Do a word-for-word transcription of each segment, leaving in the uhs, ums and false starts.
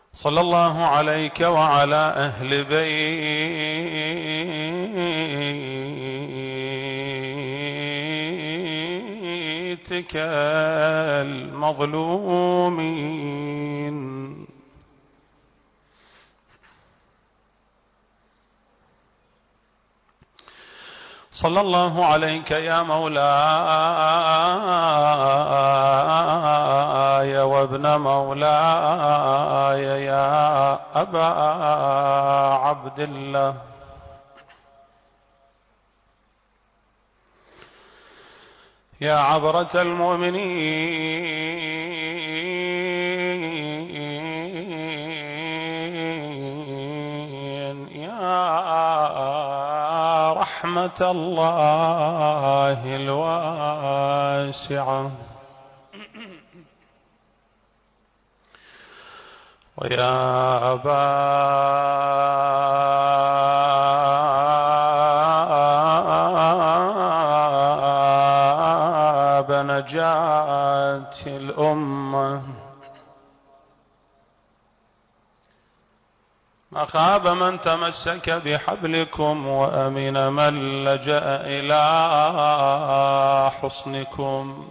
صلى الله عليك وعلى أهل بيتك المظلومين. صلى الله عليك يا مولاي وابن مولاي يا أبا عبد الله، يا عبرة المؤمنين، يا رحمة الله الواسعة، ويا أبا نجاة الأمة، ما خاب من تمسك بحبلكم وأمن من لجأ إلى حصنكم.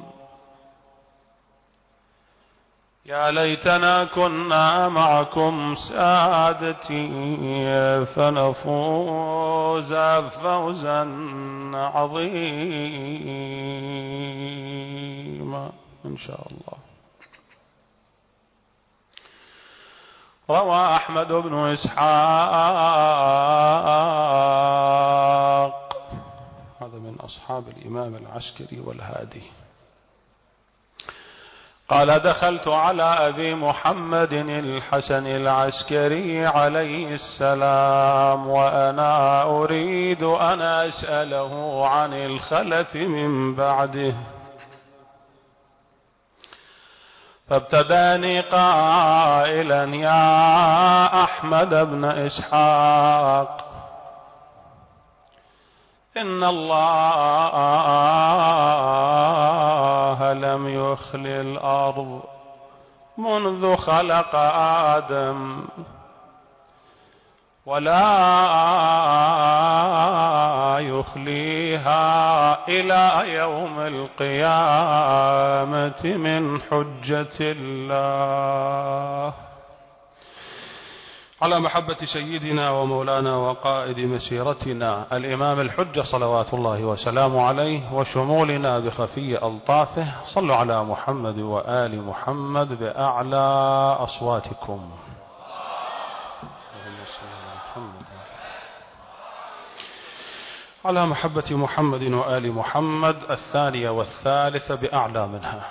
يا ليتنا كنا معكم سادتي فنفوز فوزا عظيما إن شاء الله. روى أحمد بن إسحاق، هذا من أصحاب الإمام العسكري والهادي، قال: دخلت على أبي محمد الحسن العسكري عليه السلام وأنا أريد أن أسأله عن الخلف من بعده، فابتداني قائلا: يا أحمد بن إسحاق، إن الله لم يخل الأرض منذ خلق آدم، ولا يخليها إلى يوم القيامة من حجة الله. على محبة سيدنا ومولانا وقائد مسيرتنا الإمام الحجة صلوات الله وسلامه عليه، وشمولنا بخفي ألطافه، صلوا على محمد وآل محمد بأعلى أصواتكم. على محبة محمد وآل محمد الثانية والثالثة بأعلى منها.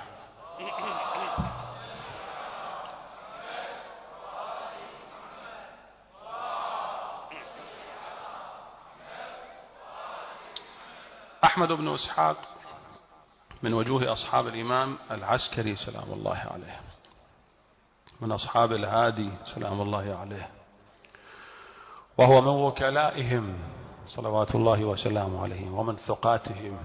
أحمد بن إسحاق من وجوه أصحاب الإمام العسكري سلام الله عليه، من أصحاب الهادي سلام الله عليه، وهو من وكلائهم صلوات الله وسلامه عليهم ومن ثقاتهم.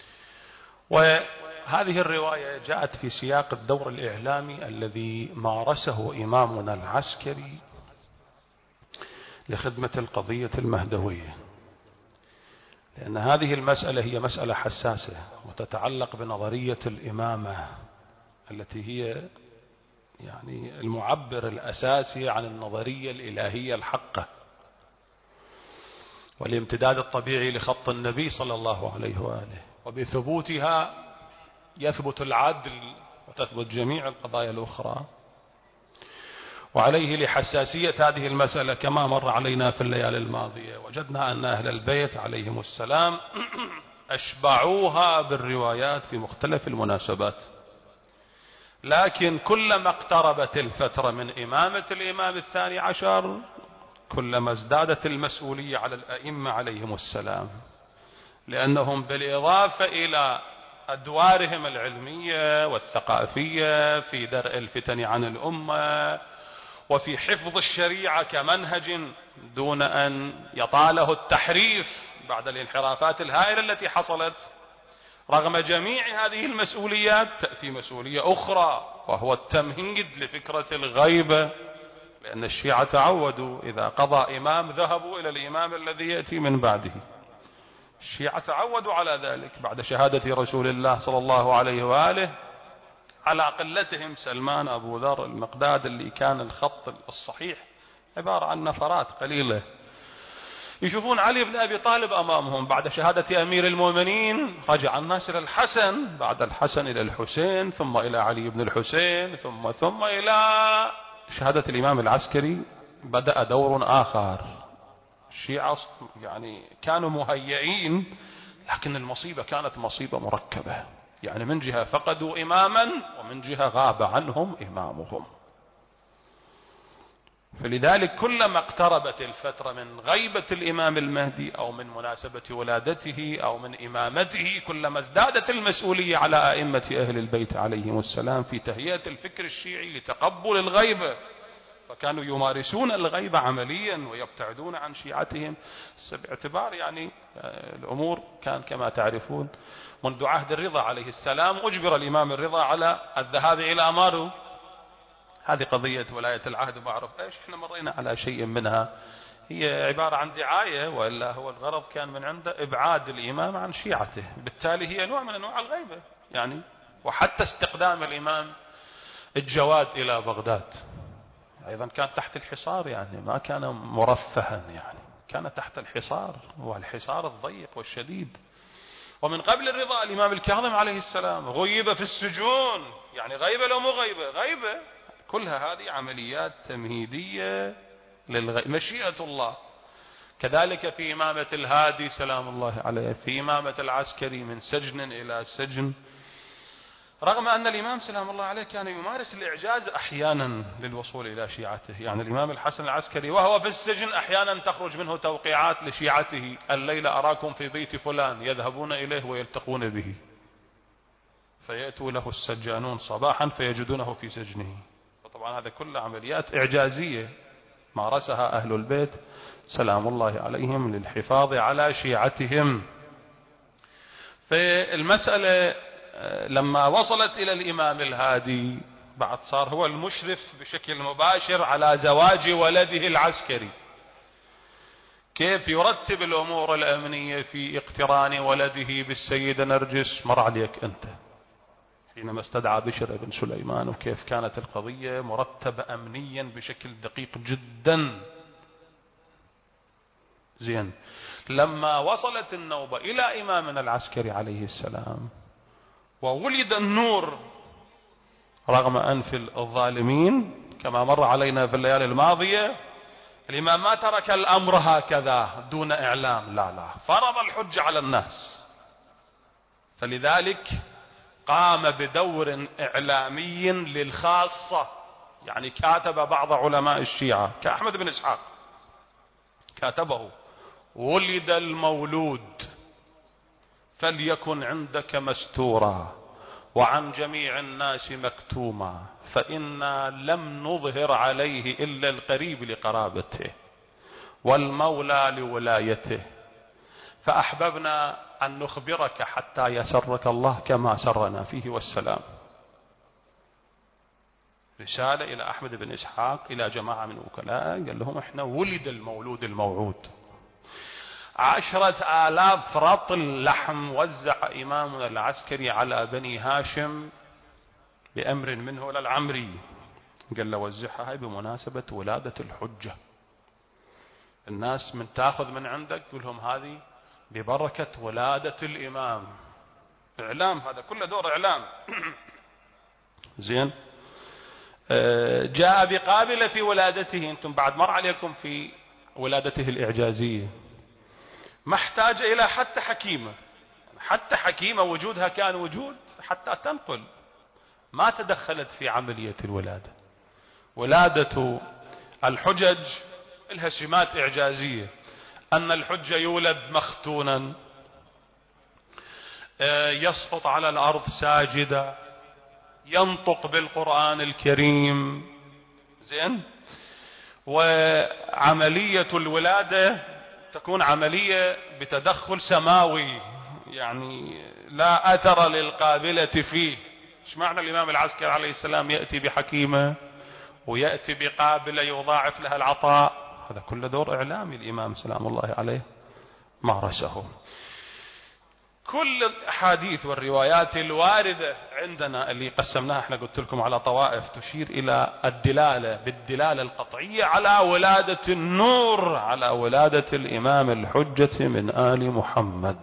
وهذه الرواية جاءت في سياق الدور الإعلامي الذي مارسه إمامنا العسكري لخدمة القضية المهدوية، لأن هذه المسألة هي مسألة حساسة وتتعلق بنظرية الإمامة التي هي يعني المعبر الأساسي عن النظرية الإلهية الحقة والامتداد الطبيعي لخط النبي صلى الله عليه وآله، وبثبوتها يثبت العدل وتثبت جميع القضايا الأخرى. وعليه لحساسية هذه المسألة كما مر علينا في الليالي الماضية وجدنا أن أهل البيت عليهم السلام أشبعوها بالروايات في مختلف المناسبات، لكن كلما اقتربت الفترة من إمامة الإمام الثاني عشر كلما ازدادت المسؤولية على الأئمة عليهم السلام، لأنهم بالإضافة إلى أدوارهم العلمية والثقافية في درء الفتن عن الأمة وفي حفظ الشريعة كمنهج دون أن يطاله التحريف بعد الانحرافات الهائلة التي حصلت، رغم جميع هذه المسؤوليات تأتي مسؤولية أخرى وهو التمهيد لفكرة الغيبة، لأن الشيعة تعودوا إذا قضى إمام ذهبوا إلى الإمام الذي يأتي من بعده. الشيعة تعودوا على ذلك بعد شهادة رسول الله صلى الله عليه وآله على قلتهم سلمان، أبو ذر، المقداد، اللي كان الخط الصحيح عبارة عن نفرات قليلة. يشوفون علي بن أبي طالب أمامهم بعد شهادة أمير المؤمنين، رجع الناس إلى الحسن، بعد الحسن إلى الحسين، ثم إلى علي بن الحسين، ثم ثم إلى شهادة الإمام العسكري. بدأ دور آخر. الشيعة يعني كانوا مهيئين، لكن المصيبة كانت مصيبة مركبة، يعني من جهة فقدوا إماما ومن جهة غاب عنهم إمامهم. فلذلك كلما اقتربت الفترة من غيبة الإمام المهدي أو من مناسبة ولادته أو من إمامته، كلما ازدادت المسؤولية على أئمة أهل البيت عليهم السلام في تهيئة الفكر الشيعي لتقبل الغيبة. فكانوا يمارسون الغيبة عمليا ويبتعدون عن شيعتهم باعتبار يعني الأمور كان كما تعرفون منذ عهد الرضا عليه السلام أجبر الإمام الرضا على الذهاب إلى مارو. هذه قضية ولاية العهد ما أعرف إيش، إحنا مرينا على شيء منها، هي عبارة عن دعاية، وإلا هو الغرض كان من عنده إبعاد الإمام عن شيعته، بالتالي هي نوع من أنواع الغيبة يعني. وحتى استقدام الإمام الجواد إلى بغداد أيضا كان تحت الحصار، يعني ما كان مرفها، يعني كان تحت الحصار، والحصار الضيق والشديد. ومن قبل الرضا الإمام الكاظم عليه السلام غيب في السجون، يعني غيبة لو مو غيبة غيبة. كلها هذه عمليات تمهيدية للغيبة، مشيئة الله. كذلك في إمامة الهادي سلام الله عليه، في إمامة العسكري من سجن إلى سجن، رغم أن الإمام سلام الله عليه كان يمارس الإعجاز أحيانا للوصول إلى شيعته. يعني الإمام الحسن العسكري وهو في السجن أحيانا تخرج منه توقيعات لشيعته: الليلة أراكم في بيت فلان، يذهبون إليه ويلتقون به، فيأتوا له السجانون صباحا فيجدونه في سجنه. وطبعا هذا كله عمليات إعجازية مارسها أهل البيت سلام الله عليهم للحفاظ على شيعتهم. فالمسألة لما وصلت إلى الإمام الهادي بعد صار هو المشرف بشكل مباشر على زواج ولده العسكري. كيف يرتب الأمور الأمنية في اقتران ولده بالسيدة نرجس مر عليك أنت حينما استدعى بشر بن سليمان، وكيف كانت القضية مرتبة أمنيا بشكل دقيق جدا. زين، لما وصلت النوبة إلى إمامنا العسكري عليه السلام وولد النور، رغم أنف الظالمين كما مر علينا في الليالي الماضية، الإمام ما ترك الأمر هكذا دون إعلام، لا لا، فرض الحج على الناس. فلذلك قام بدور إعلامي للخاصة، يعني كاتب بعض علماء الشيعة كأحمد بن إسحاق كاتبه: ولد المولود فليكن عندك مستورا وعن جميع الناس مكتوما، فإنا لم نظهر عليه إلا القريب لقرابته والمولى لولايته، فأحببنا أن نخبرك حتى يسرك الله كما سرنا فيه والسلام. رسالة إلى أحمد بن إسحاق إلى جماعة من وكلاء، قال لهم إحنا ولد المولود الموعود. عشرة آلاف رطل لحم وزع إمامنا العسكري على بني هاشم بأمر منه للعمري، قال له وزعها هاي بمناسبة ولادة الحجة، الناس من تأخذ من عندك تقول لهم هذه ببركة ولادة الإمام. إعلام، هذا كله دور إعلام. زين، جاء بقابلة في ولادته، أنتم بعد مر عليكم في ولادته الإعجازية، ما احتاج إلى حتى حكيمة، حتى حكيمة وجودها كان وجود حتى تنقل، ما تدخلت في عملية الولادة. ولادة الحجج لها سمات إعجازية، أن الحجة يولد مختونا، يسقط على الأرض ساجدا، ينطق بالقرآن الكريم. زين، وعملية الولادة تكون عملية بتدخل سماوي، يعني لا أثر للقابلة فيه. ايش معنى الإمام العسكري عليه السلام يأتي بحكيمة ويأتي بقابلة يضاعف لها العطاء، هذا كله دور إعلامي الإمام سلام الله عليه مارسه. كل الأحاديث والروايات الواردة عندنا اللي قسمناها احنا قلت لكم على طوائف تشير إلى الدلالة بالدلالة القطعية على ولادة النور، على ولادة الإمام الحجة من آل محمد.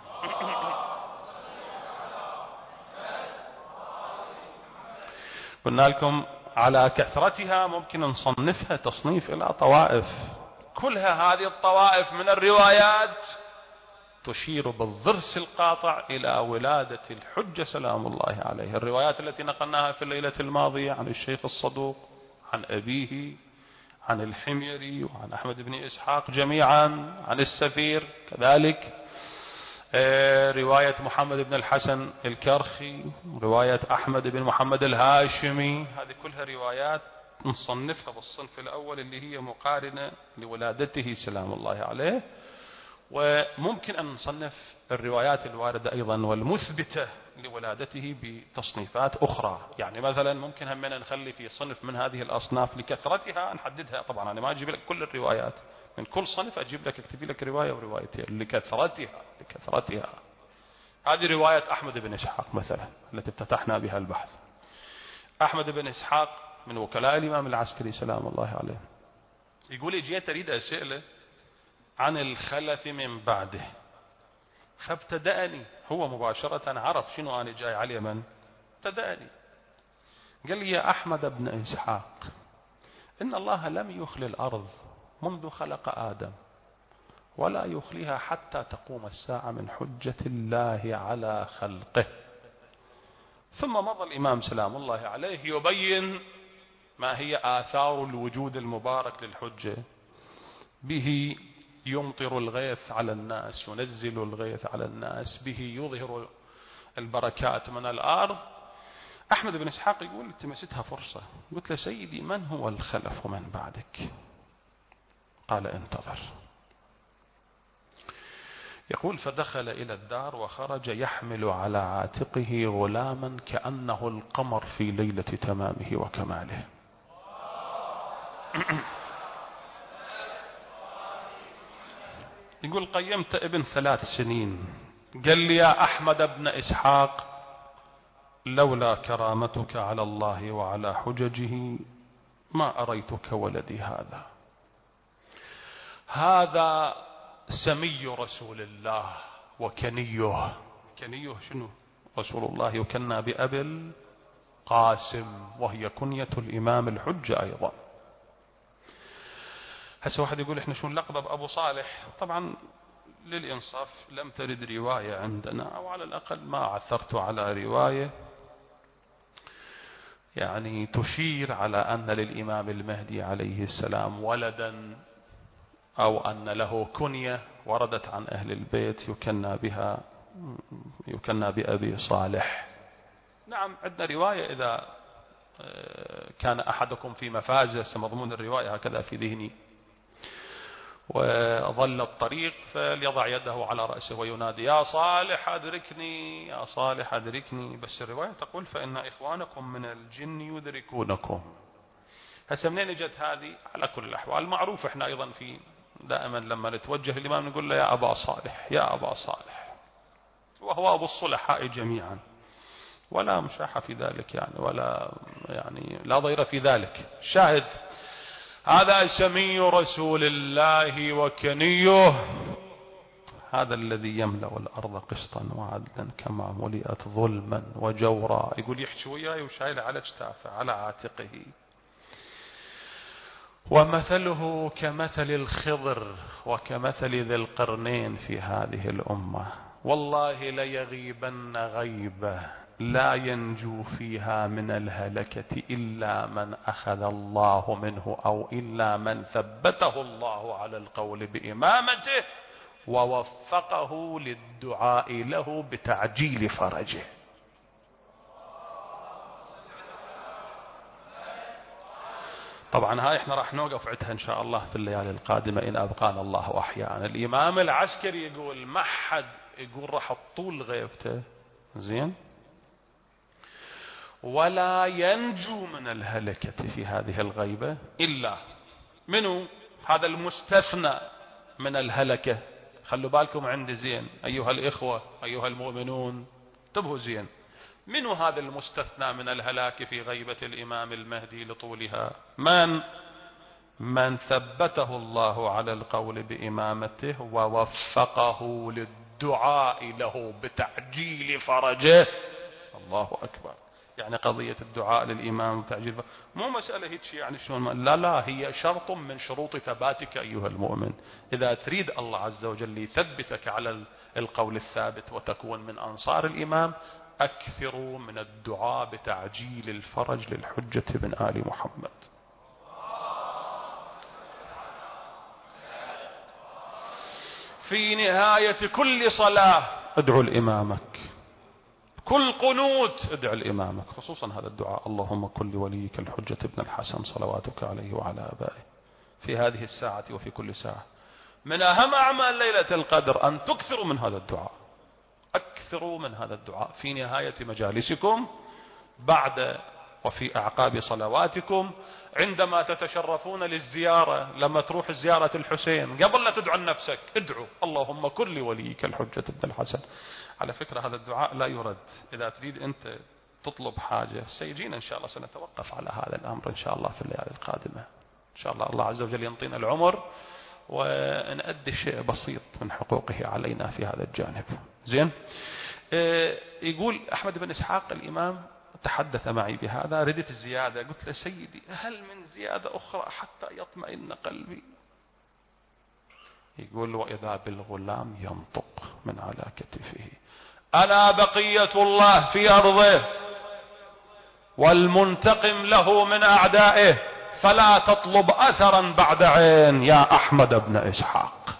قلنا لكم على كثرتها ممكن نصنفها تصنيف إلى طوائف، كلها هذه الطوائف من الروايات تشير بالضرس القاطع إلى ولادة الحجة سلام الله عليه. الروايات التي نقلناها في الليلة الماضية عن الشيخ الصدوق، عن أبيه، عن الحميري، وعن أحمد بن إسحاق جميعا، عن السفير كذلك، رواية محمد بن الحسن الكرخي، رواية أحمد بن محمد الهاشمي، هذه كلها روايات نصنفها بالصنف الأول اللي هي مقارنة لولادته سلام الله عليه. وممكن أن نصنف الروايات الواردة أيضا والمثبتة لولادته بتصنيفات أخرى. يعني مثلا ممكن همنا نخلي في صنف من هذه الأصناف لكثرتها نحددها. طبعا أنا ما أجيب لك كل الروايات، من كل صنف أجيب لك اكتبي لك رواية وروايتين لكثرتها لكثرتها. هذه رواية أحمد بن إسحاق مثلا التي افتتحنا بها البحث. أحمد بن إسحاق من وكلاء الإمام العسكري سلام الله عليه، يقول جيت أريد أسأله عن الخلف من بعده، فابتدأني هو مباشرة، عرف شنو أنا جاي على اليمن، ابتدأني قال لي يا أحمد بن إسحاق إن الله لم يخلي الأرض منذ خلق آدم ولا يخليها حتى تقوم الساعة من حجة الله على خلقه. ثم مضى الإمام سلام الله عليه يبين ما هي آثار الوجود المبارك للحجة، به يمطر الغيث على الناس، ينزل الغيث على الناس، به يظهر البركات من الأرض. أحمد بن إسحاق يقول التمستها فرصة، قلت له سيدي من هو الخلف من بعدك؟ قال انتظر. يقول فدخل إلى الدار وخرج يحمل على عاتقه غلاما كأنه القمر في ليلة تمامه وكماله. يقول قيمت ابن ثلاث سنين، قال لي يا أحمد بن إسحاق لولا كرامتك على الله وعلى حججه ما أريتك ولدي هذا. هذا سمي رسول الله وكنيه. كنيه شنو؟ رسول الله يكنى بأبي القاسم، وهي كنية الإمام الحجة أيضا. هسه واحد يقول احنا شو نلقب بأبو صالح. طبعا للإنصاف لم ترد رواية عندنا، أو على الأقل ما عثرت على رواية يعني تشير على أن للإمام المهدي عليه السلام ولدا، أو أن له كنية وردت عن أهل البيت يكنى بها يكنى بأبي صالح. نعم عندنا رواية إذا كان أحدكم في مفازة، مضمون الرواية هكذا في ذهني، وظل الطريق فليضع يده على رأسه وينادي يا صالح أدركني يا صالح أدركني. بس الرواية تقول فإن إخوانكم من الجن يدركونكم. هسه منين جت هذه؟ على كل الأحوال معروف. احنا أيضا في دائما لما نتوجه الإمام نقول له يا أبا صالح يا أبا صالح، وهو أبو الصلحاء جميعا، ولا مشاحة في ذلك يعني، ولا يعني لا ضير في ذلك. شاهد هذا سمي رسول الله وكنيه، هذا الذي يملأ الأرض قسطا وعدلا كما ملئت ظلما وجورا. يقول يحكي وياي وشايل على اجتافه على عاتقه. ومثله كمثل الخضر وكمثل ذي القرنين في هذه الأمة. والله ليغيبن غيبة لا ينجو فيها من الهلكة إلا من أخذ الله منه، أو إلا من ثبته الله على القول بإمامته ووفقه للدعاء له بتعجيل فرجه. طبعا هاي احنا راح نوقف عندها ان شاء الله في الليالي القادمة ان ابقانا الله واحيانا. الامام العسكري يقول ما حد يقول راح طول غيبته زين، ولا ينجو من الهلكة في هذه الغيبة إلا منو؟ هذا المستثنى من الهلكة. خلوا بالكم عندي زين أيها الإخوة أيها المؤمنون، انتبهوا زين، منو هذا المستثنى من الهلاك في غيبة الإمام المهدي لطولها؟ من؟ من ثبته الله على القول بإمامته ووفقه للدعاء له بتعجيل فرجه. الله أكبر. يعني قضية الدعاء للإمام وتعجيل فرجه مو مسألة هيك يعني شلون، لا لا، هي شرط من شروط ثباتك أيها المؤمن. إذا تريد الله عز وجل يثبتك على القول الثابت وتكون من أنصار الإمام، أكثروا من الدعاء بتعجيل الفرج للحجة بن آل محمد. في نهاية كل صلاة ادعو لإمامك، كل قنوت ادعو لإمامك، خصوصا هذا الدعاء: اللهم كن لوليك الحجة ابن الحسن صلواتك عليه وعلى آبائه في هذه الساعة وفي كل ساعة. من أهم أعمال ليلة القدر أن تكثروا من هذا الدعاء، أكثروا من هذا الدعاء في نهاية مجالسكم، بعد وفي أعقاب صلواتكم، عندما تتشرفون للزيارة، لما تروح زيارة الحسين قبل لا تدعو نفسك ادعو اللهم كن لوليك الحجة ابن الحسن. على فكرة هذا الدعاء لا يرد. إذا تريد أنت تطلب حاجة سيجينا إن شاء الله، سنتوقف على هذا الأمر إن شاء الله في الليالي القادمة إن شاء الله. الله عز وجل ينطينا العمر ونأدي شيء بسيط من حقوقه علينا في هذا الجانب. زين. يقول أحمد بن إسحاق الإمام تحدث معي بهذا، ردت الزيادة، قلت له سيدي هل من زيادة أخرى حتى يطمئن قلبي؟ يقول وإذا بالغلام ينطق من على كتفه: أنا بقية الله في أرضه والمنتقم له من أعدائه، فلا تطلب أثرا بعد عين يا أحمد بن إسحاق.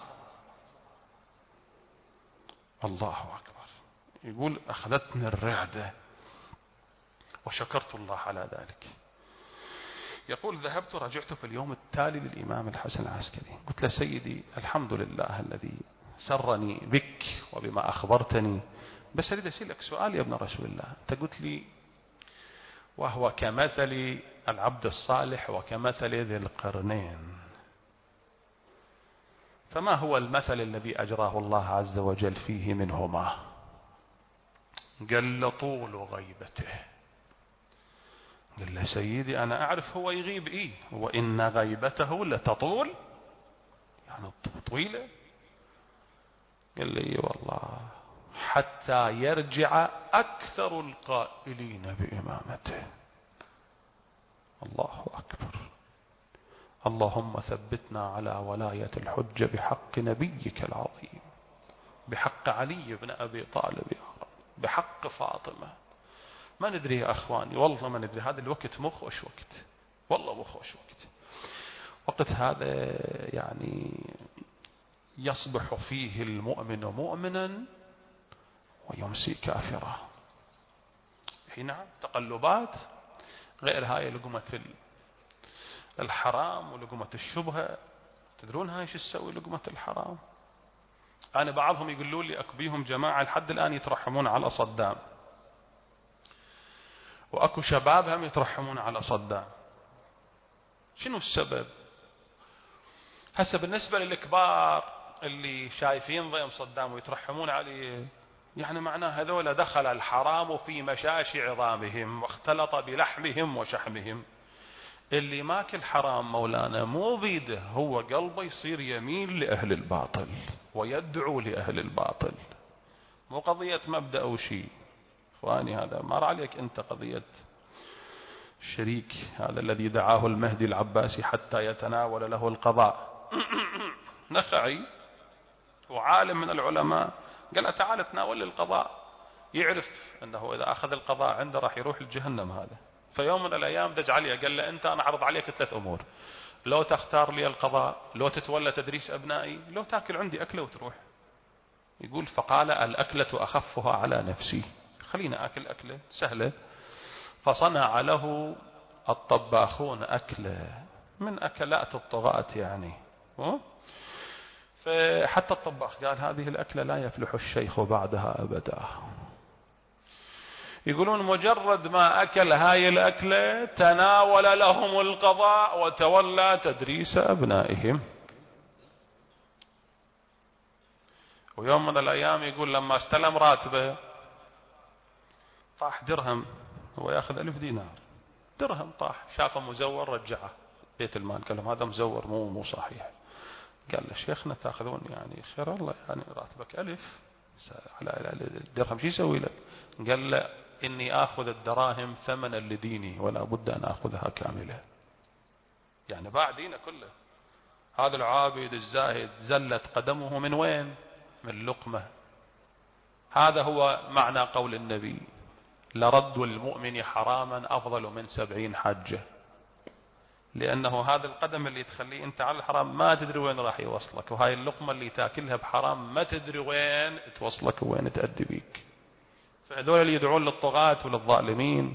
الله أكبر. يقول أخذتني الرعدة وشكرت الله على ذلك. يقول ذهبت رجعت في اليوم التالي للإمام الحسن العسكري، قلت له سيدي الحمد لله الذي سرني بك وبما أخبرتني، بس أريد أسألك سؤال يا ابن رسول الله. أنت قلت لي وهو كمثل العبد الصالح وكمثل ذي القرنين، فما هو المثل الذي أجراه الله عز وجل فيه منهما؟ قال طول غيبته. قال له سيدي أنا أعرف هو يغيب إيه، وإن غيبته لتطول، يعني طويلة. قال لي والله حتى يرجع أكثر القائلين بإمامته. الله أكبر. اللهم ثبتنا على ولاية الحجة بحق نبيك العظيم، بحق علي بن أبي طالب يا رب، بحق فاطمة. ما ندري يا أخواني، والله ما ندري، هذا الوقت مخوش وقت، والله مخوش وقت، وقت هذا يعني يصبح فيه المؤمن مؤمنا ويمسي كافرا. نعم تقلبات غير هاي لقمة الحرام ولقمة الشبهة. تدرون هاي شو تسوي لقمة الحرام؟ أنا بعضهم يقولوا لي أكبيهم جماعة لحد الآن يترحمون على صدام، وأكو شباب هم يترحمون على صدام. شنو السبب؟ هسه بالنسبة للكبار اللي شايفين ضيم صدام ويترحمون عليه، يعني معناه هذول دخل الحرام في مشاشي عظامهم واختلط بلحمهم وشحمهم. اللي ماكل حرام مولانا مو بيده، هو قلبه يصير يميل لأهل الباطل ويدعو لأهل الباطل. مو قضية مبدأ أو شيء اخواني، هذا مر عليك انت قضية الشريك هذا الذي دعاه المهدي العباسي حتى يتناول له القضاء. نخعي وعالم من العلماء قال تعال تناول القضاء، يعرف انه اذا اخذ القضاء عنده راح يروح الجهنم. هذا فيوم من الايام دج عليه قال له انت انا اعرض عليك ثلاث امور: لو تختار لي القضاء، لو تتولى تدريس ابنائي، لو تاكل عندي اكله وتروح. يقول فقال الاكلة اخفها على نفسي، خلينا اكل اكله سهله. فصنع له الطباخون اكله من اكلات الطغاة يعني. فحتى الطباخ قال هذه الاكله لا يفلح الشيخ بعدها ابدا. يقولون مجرد ما أكل هاي الأكلة تناول لهم القضاء وتولى تدريس أبنائهم. ويوم من الأيام يقول لما استلم راتبه طاح درهم، هو ياخذ ألف دينار، درهم طاح، شافه مزور رجعه بيت المال، قال لهم هذا مزور مو مو صحيح. قال له شيخنا تاخذون يعني خير الله، يعني راتبك ألف على الدرهم شو يسوي لك؟ قال له إني آخذ الدراهم ثمنا لديني ولا بد أن آخذها كاملة. يعني باع دينه كله. هذا العابد الزاهد زلت قدمه من وين؟ من لقمة. هذا هو معنى قول النبي لرد المؤمن حراما أفضل من سبعين حجة. لأنه هذا القدم اللي تخليه أنت على الحرام ما تدري وين راح يوصلك، وهاي اللقمة اللي تاكلها بحرام ما تدري وين توصلك وين تأدي بيك. فهذول اللي يدعون للطغاة وللظالمين،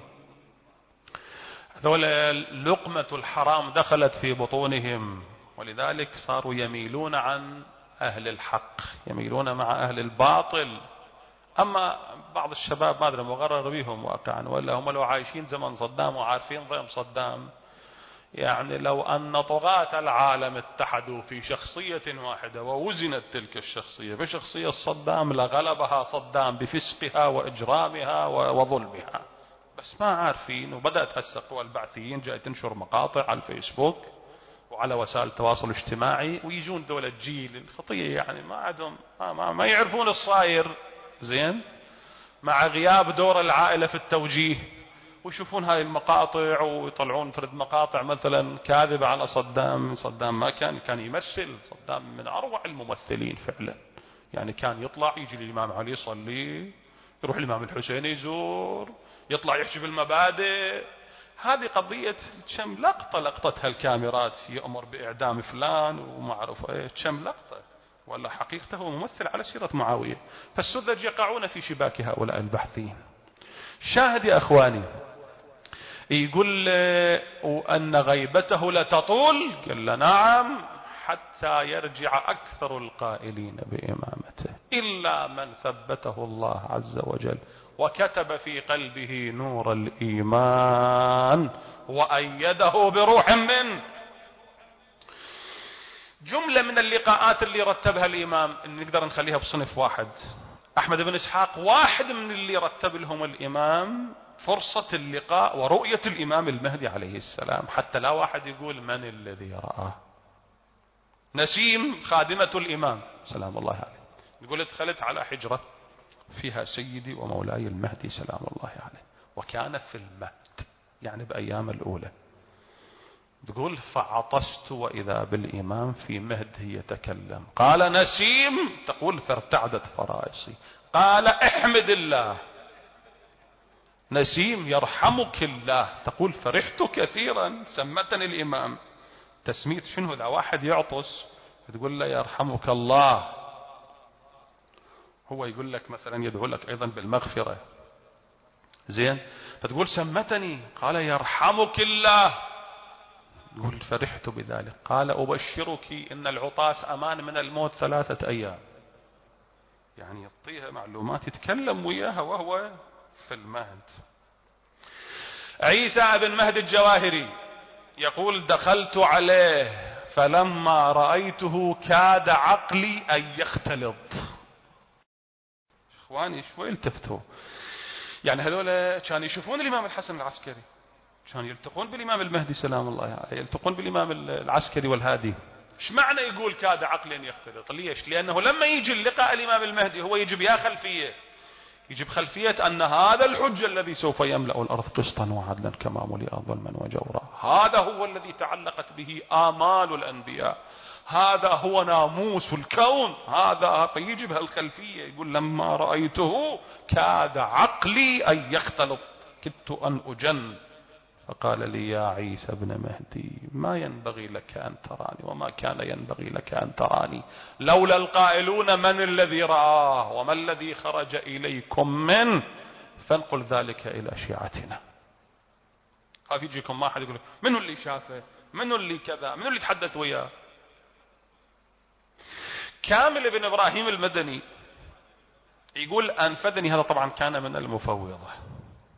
هذول لقمة الحرام دخلت في بطونهم، ولذلك صاروا يميلون عن أهل الحق، يميلون مع أهل الباطل. أما بعض الشباب ما أدري مغرر بهم واقعا، ولا هم لو عايشين زمن صدام وعارفين ضيم صدام، يعني لو أن طغاة العالم اتحدوا في شخصية واحدة ووزنت تلك الشخصية بشخصية صدام لغلبها صدام بفسقها وإجرامها وظلمها. بس ما عارفين، وبدأت هسه قوى البعثيين جاي تنشر مقاطع على الفيسبوك وعلى وسائل التواصل الاجتماعي، ويجون دولة جيل الخطية يعني ما عندهم ما, ما, ما يعرفون الصاير زين، مع غياب دور العائلة في التوجيه، ويشوفون هاي المقاطع ويطلعون فرد مقاطع مثلا كاذبة على صدام. صدام ما كان كان يمثل، صدام من أروع الممثلين فعلا. يعني كان يطلع يجي الإمام علي يصلي، يروح الإمام الحسين يزور، يطلع يحكي بالمبادئ. هذه قضية كم لقطة لقطتها الكاميرات، يأمر بإعدام فلان وما أعرف ايه، كم لقطة، ولا حقيقته هو ممثل على سيرة معاوية. فالسذج يقعون في شباك هؤلاء البحثين. شاهد يا أخواني، يقول أن غيبته لتطول، قال نعم، حتى يرجع أكثر القائلين بإمامته إلا من ثبته الله عز وجل وكتب في قلبه نور الإيمان وأيده بروح منه. جملة من اللقاءات اللي رتبها الإمام إن نقدر نخليها بصنف واحد. أحمد بن إسحاق واحد من اللي رتب لهم الإمام فرصة اللقاء ورؤية الإمام المهدي عليه السلام، حتى لا واحد يقول من الذي رآه. نسيم خادمة الإمام سلام الله عليه يقول دخلت على حجرة فيها سيدي ومولاي المهدي سلام الله عليه، وكان في المهد يعني بأيام الأولى. تقول فعطست وإذا بالإمام في مهده يتكلم. قال نسيم، تقول فارتعدت فرائصي. قال احمد الله. نسيم يرحمك الله. تقول فرحت كثيرا، سمتني الإمام. تسميت شنو؟ إذا واحد يعطس تقول له يرحمك الله، هو يقول لك مثلا يدعو لك أيضا بالمغفرة زين، فتقول سمتني. قال يرحمك الله. يقول فرحت بذلك. قال أبشرك إن العطاس أمان من الموت ثلاثة أيام. يعني يعطيها معلومات يتكلم وياها وهو في المهد. عيسى بن مهدي الجواهري يقول دخلت عليه فلما رأيته كاد عقلي أن يختلط. إخواني شوي التفتوا، يعني هذول كانوا يشوفون الإمام الحسن العسكري، كانوا يلتقون بالإمام المهدي سلام الله عليه، يلتقون بالإمام العسكري والهادي. ايش معنى يقول كاد عقلي أن يختلط؟ ليش؟ لأنه لما يجي اللقاء الإمام المهدي هو يجي بيا خلفية، يجي بخلفية أن هذا الحج الذي سوف يملأ الأرض قسطا وعدلا كما ملئ ظلما وجورا، هذا هو الذي تعلقت به آمال الأنبياء، هذا هو ناموس الكون، هذا يجي بهالخلفية. يقول لما رأيته كاد عقلي أن يختلط، كدت أن أجن. فقال لي يا عيسى ابن مهدي ما ينبغي لك أن تراني وما كان ينبغي لك أن تراني لولا القائلون من الذي رآه وما الذي خرج إليكم منه، فانقل ذلك إلى شيعتنا. خاف يجيكم ما أحد يقول منو اللي شافه، منو اللي كذا، منو اللي تحدث وياه. كامل بن إبراهيم المدني يقول أنفذني، هذا طبعا كان من المفوضة،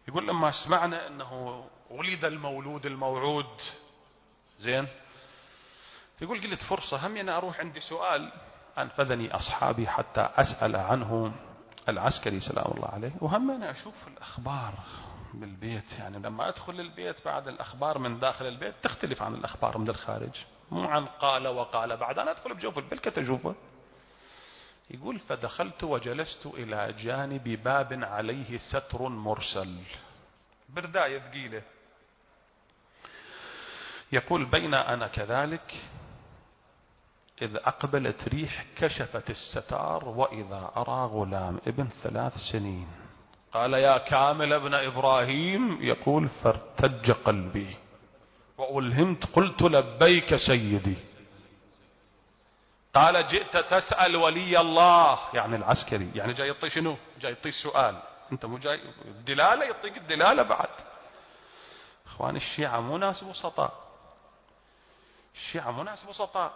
يقول لما سمعنا أنه ولد المولود الموعود، زين، يقول قلت فرصة همي أنا أروح عندي سؤال أنفذني أصحابي حتى أسأل عنه العسكري سلام الله عليه، وهم أنا أشوف الأخبار بالبيت. يعني لما أدخل البيت بعد الأخبار من داخل البيت تختلف عن الأخبار من الخارج، مو عن قال وقال بعد. أنا أدخل بجوف البيت كنت أشوفه. يقول فدخلت وجلست إلى جانب باب عليه ستر مرسل، برداية ثقيلة. يقول بين أنا كذلك إذ أقبلت ريح كشفت الستار وإذا أرى غلام ابن ثلاث سنين. قال يا كامل ابن إبراهيم، يقول فارتج قلبي وألهمت قلت لبيك سيدي. قال جئت تسأل ولي الله، يعني العسكري، يعني جاي يعطي شنو؟ جاي يعطي السؤال، انت مو جاي الدلالة، يعطيك الدلالة بعد. اخوان الشيعة مو ناس بسطاء، الشيعة مو ناس بسطاء،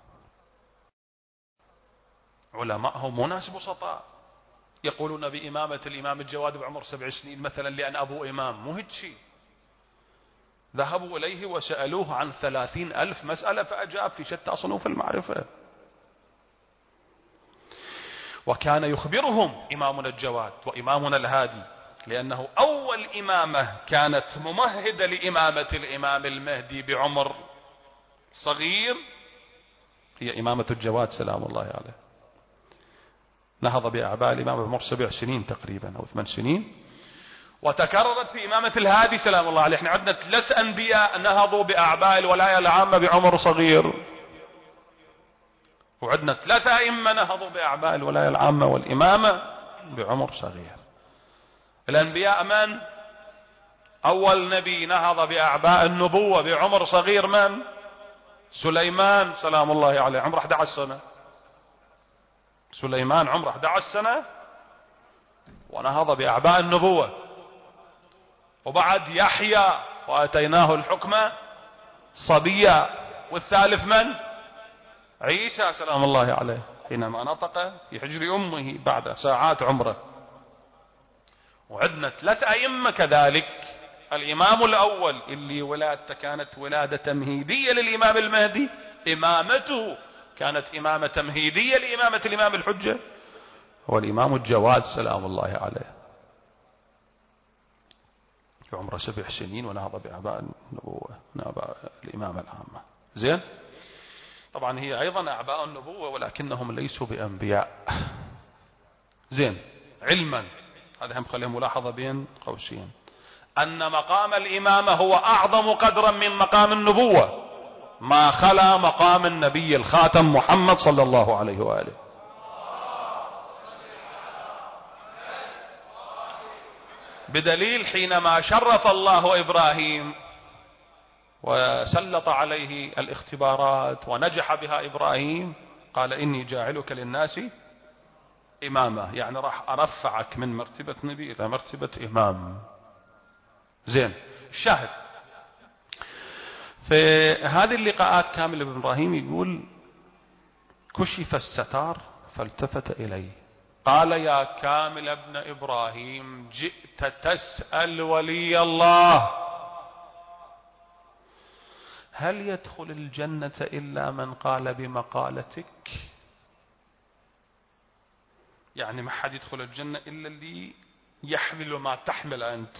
علماءهم مو ناس بسطاء. يقولون بإمامة الإمام الجواد بعمر سبع سنين مثلا لأن أبو إمام، مو هيك شيء. ذهبوا إليه وسألوه عن ثلاثين ألف مسألة فأجاب في شتى صنوف المعرفة. وكان يخبرهم إمامنا الجواد وإمامنا الهادي، لأنه أول إمامة كانت ممهدة لإمامة الإمام المهدي بعمر صغير هي إمامة الجواد سلام الله عليه. نهض بأعباء الإمام بعمر سبع سنين تقريبا أو ثمان سنين، وتكررت في إمامة الهادي سلام الله عليه. احنا عندنا ثلاث أنبياء نهضوا بأعباء الولاية العامة بعمر صغير، وعندنا ثلاثة أئمة نهضوا بأعباء الولاية العامة والإمامة بعمر صغير. الأنبياء من؟ أول نبي نهض بأعباء النبوة بعمر صغير من؟ سليمان سلام الله عليه، عمره أحد عشر سنة. سليمان عمره أحد عشر سنة ونهض بأعباء النبوة. وبعد يحيى وآتيناه الحكم صبيا. والثالث من؟ عيسى سلام الله عليه حينما نطق في حجر أمه بعد ساعات عمره. وعندنا ثلاث أئمة كذلك. الإمام الأول اللي ولادته كانت ولادة تمهيدية للإمام المهدي، إمامته كانت إمامة تمهيدية لإمامة الإمام الحجة، هو الإمام الجواد سلام الله عليه في عمره سبع سنين ونهض بأعباء النبوة، بأعباء الإمامة العامة. زين، طبعا هي أيضا أعباء النبوة ولكنهم ليسوا بأنبياء. زين، علما هذا هم خليه ملاحظة بين قوسين، أن مقام الإمامة هو أعظم قدرا من مقام النبوة، ما خلا مقام النبي الخاتم محمد صلى الله عليه وآله. بدليل حينما شرف الله إبراهيم وسلط عليه الاختبارات ونجح بها إبراهيم، قال إني جاعلك للناس إمامة، يعني راح أرفعك من مرتبة نبي إلى مرتبة إمام. زين، الشاهد في هذه اللقاءات كامل بن إبراهيم يقول كشف الستار فالتفت إلي قال يا كامل ابن إبراهيم جئت تسأل ولي الله هل يدخل الجنة إلا من قال بمقالتك؟ يعني ما حد يدخل الجنة إلا اللي يحمل ما تحمل أنت.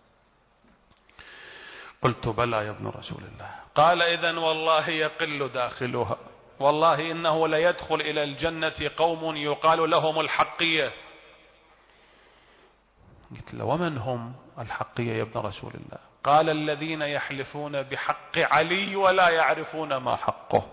قلت بلى يا ابن رسول الله. قال إذن والله يقل داخلها، والله إنه ليدخل إلى الجنة قوم يقال لهم الحقية. قلت له ومن هم الحقية يا ابن رسول الله؟ قال الذين يحلفون بحق علي ولا يعرفون ما حقه.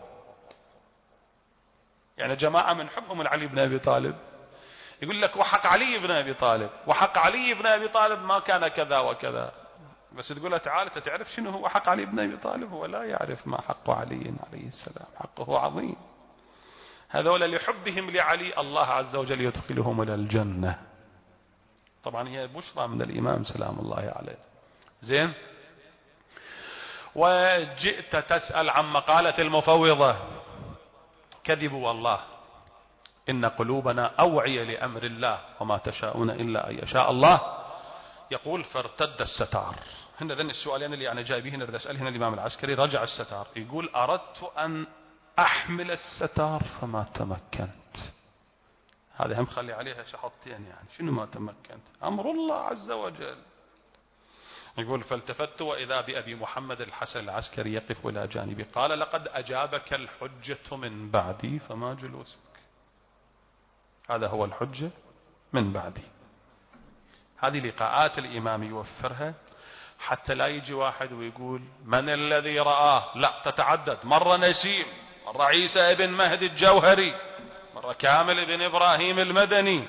يعني جماعة من حبهم علي بن أبي طالب يقول لك وحق علي بن أبي طالب، وحق علي بن أبي طالب ما كان كذا وكذا، بس تقول له تعال تعرف شنو هو حق علي بن أبي طالب؟ هو لا يعرف ما حق علي عليه السلام، حقه عظيم. هذول لحبهم لعلي الله عز وجل يدخلهم إلى الجنة. طبعا هي بشرى من الإمام سلام الله عليه. زين، وجئت تسأل عن مقالة المفوضة. كذبوا والله إن قلوبنا أوعية لأمر الله وما تشاءون إلا أن يشاء الله. يقول فارتد الستار. هنا ذن السؤالين اللي أنا جاي به هنا، أسأل هنا الإمام العسكري. رجع الستار يقول أردت أن أحمل الستار فما تمكنت. هذه هم خلي عليها شحطتين، يعني شنو ما تمكنت؟ أمر الله عز وجل. يقول فالتفت وإذا بأبي محمد الحسن العسكري يقف إلى جانبي قال لقد أجابك الحجة من بعدي فما جلوسك. هذا هو الحجة من بعدي. هذه لقاءات الإمام يوفرها حتى لا يجي واحد ويقول من الذي رآه. لا، تتعدد. مرة نسيم، مرة عيسى ابن مهدي الجوهري، مرة كامل ابن إبراهيم المدني،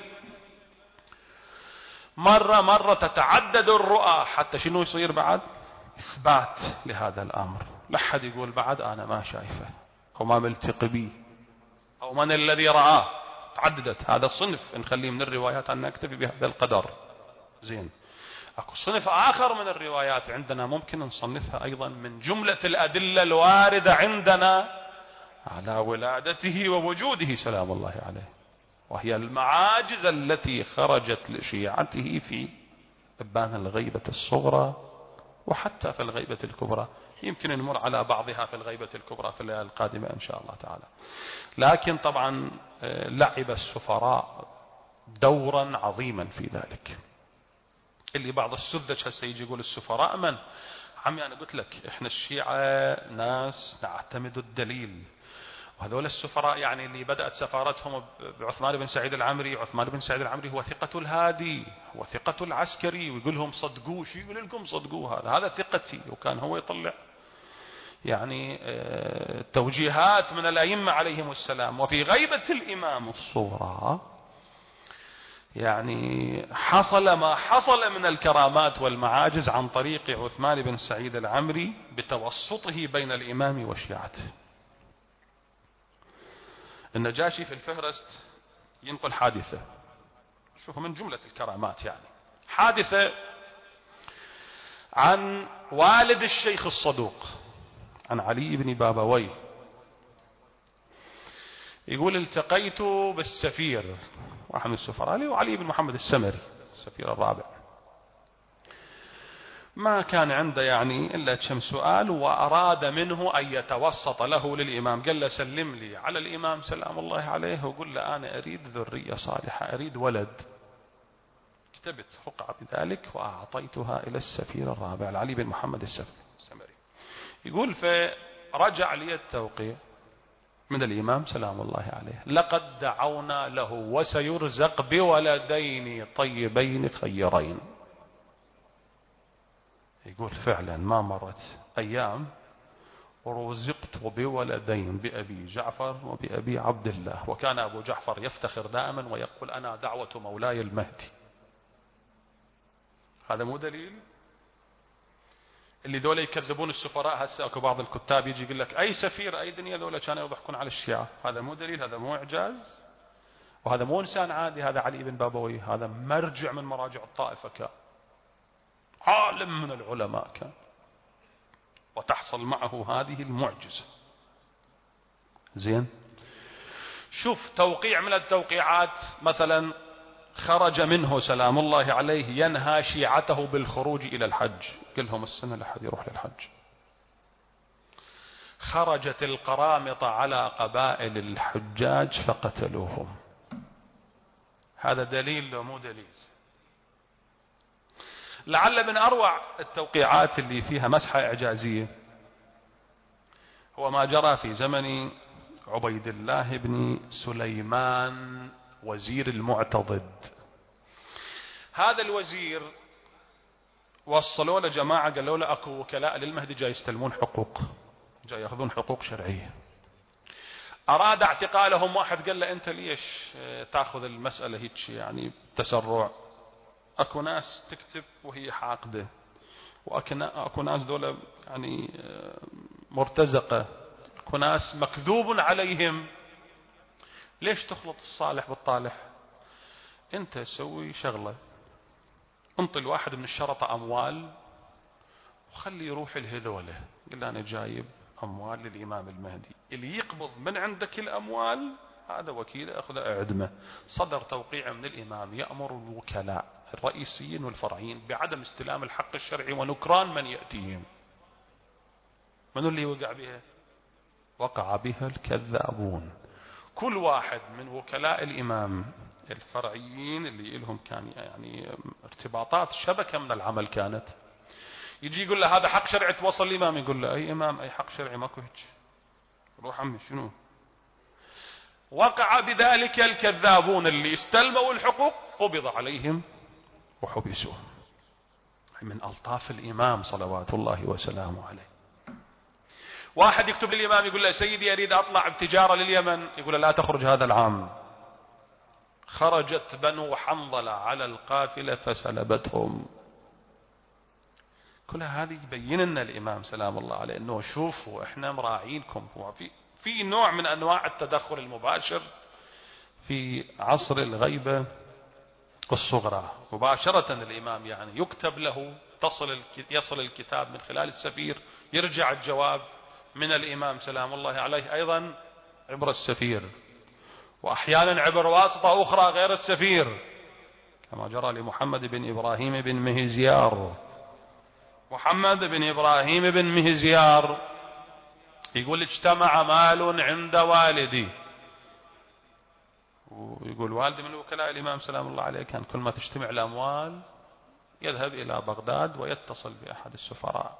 مرة مرة تتعدد الرؤى حتى شنو يصير بعد؟ إثبات لهذا الأمر. لا حد يقول بعد أنا ما شايفه أو ما ملتقي به أو من الذي رآه. تعددت. هذا الصنف نخليه من الروايات أن نكتفي بهذا القدر. زين. أكو صنف آخر من الروايات عندنا ممكن نصنفها أيضا من جملة الأدلة الواردة عندنا على ولادته ووجوده سلام الله عليه، وهي المعاجز التي خرجت لشيعته في إبان الغيبة الصغرى وحتى في الغيبة الكبرى. يمكن نمر على بعضها في الغيبة الكبرى في الليالي القادمة إن شاء الله تعالى. لكن طبعا لعب السفراء دورا عظيما في ذلك. اللي بعض السذج هسه يجي يقول السفراء من؟ عمي أنا قلت لك إحنا الشيعة ناس نعتمد الدليل، وهذول السفراء يعني اللي بدأت سفارتهم بعثمان بن سعيد العمري. عثمان بن سعيد العمري هو ثقة الهادي وثقة العسكري، ويقول لهم صدقوه. شو يقول لكم صدقوه؟ هذا هذا ثقتي. وكان هو يطلع يعني توجيهات من الأئمة عليهم السلام. وفي غيبة الإمام الصغرى يعني حصل ما حصل من الكرامات والمعاجز عن طريق عثمان بن سعيد العمري بتوسطه بين الإمام وشيعته. النجاشي في الفهرست ينقل حادثة، شوفوا من جملة الكرامات يعني، حادثة عن والد الشيخ الصدوق عن علي بن بابويه. يقول التقيت بالسفير واحد من السفراء لي وعلي بن محمد السمري السفير الرابع. ما كان عنده يعني إلا كم سؤال، وأراد منه أن يتوسط له للإمام. قال له سلم لي على الإمام سلام الله عليه وقل له أنا أريد ذرية صالحة، أريد ولد. كتبت رقعة بذلك وأعطيتها إلى السفير الرابع علي بن محمد السمري. يقول فرجع لي التوقيع من الإمام سلام الله عليه لقد دعونا له وسيرزق بولدين طيبين خيرين. يقول فعلا ما مرت أيام ورزقت بولدين بأبي جعفر وبأبي عبد الله. وكان أبو جعفر يفتخر دائما ويقول أنا دعوة مولاي المهدي. هذا مو دليل؟ اللي ذولا يكذبون السفراء هسه اكو بعض الكتاب يجي يقول لك اي سفير اي دنيا ذولا كانوا يضحكون على الشيعة. هذا مو دليل، هذا مو اعجاز، وهذا مو انسان عادي. هذا علي بن بابويه، هذا مرجع من مراجع الطائفة، كان عالم من العلماء كان، وتحصل معه هذه المعجزة. زين. شوف توقيع من التوقيعات مثلا خرج منه سلام الله عليه ينهى شيعته بالخروج إلى الحج. قل لهم السنة لحد يروح للحج. خرجت القرامطة على قبائل الحجاج فقتلوهم. هذا دليل لو مو دليل؟ لعل من أروع التوقيعات اللي فيها مسحة إعجازية هو ما جرى في زمن عبيد الله بن سليمان وزير المعتضد. هذا الوزير وصلوا له جماعة قالوا له اكو وكلاء للمهدي جاي يستلمون حقوق، جاي ياخذون حقوق شرعية. اراد اعتقالهم. واحد قال له انت ليش تاخذ المسألة هيك يعني تسرع؟ اكو ناس تكتب وهي حاقدة، واكو ناس دول يعني مرتزقة، اكو ناس مكذوب عليهم. ليش تخلط الصالح بالطالح؟ انت سوي شغلة، انطي الواحد من الشرطة اموال وخلي يروح الهذولة، قل انا جايب اموال للامام المهدي، اللي يقبض من عندك الاموال هذا وكيله اخذ اعدمه. صدر توقيع من الامام يأمر الوكلاء الرئيسيين والفرعيين بعدم استلام الحق الشرعي ونكران من يأتيهم. من اللي وقع بها؟ وقع بها الكذابون. كل واحد من وكلاء الإمام الفرعيين اللي لهم كان يعني ارتباطات شبكة من العمل كانت، يجي يقول له هذا حق شرعي توصل الإمام، يقول له أي إمام أي حق شرعي ماكو هيك، روح عمي شنو. وقع بذلك الكذابون اللي استلموا الحقوق قبض عليهم وحبسوا. من ألطاف الإمام صلوات الله وسلامه عليه. واحد يكتب للإمام يقول له سيدي أريد أطلع بتجارة لليمن، يقول له لا تخرج هذا العام. خرجت بنو حنظلة على القافلة فسلبتهم. كل هذه يبين لنا الإمام سلام الله عليه أنه شوفوا إحنا مراعينكم. في في نوع من أنواع التدخل المباشر في عصر الغيبة الصغرى. مباشرة الإمام يعني يكتب له، تصل يصل الكتاب من خلال السفير، يرجع الجواب من الإمام سلام الله عليه أيضا عبر السفير، وأحيانا عبر واسطة أخرى غير السفير، كما جرى لمحمد بن إبراهيم بن مهزيار. محمد بن إبراهيم بن مهزيار يقول اجتمع مال عند والدي، ويقول والدي من وكلاء الإمام سلام الله عليه، كان كل ما تجتمع الأموال يذهب إلى بغداد ويتصل بأحد السفراء.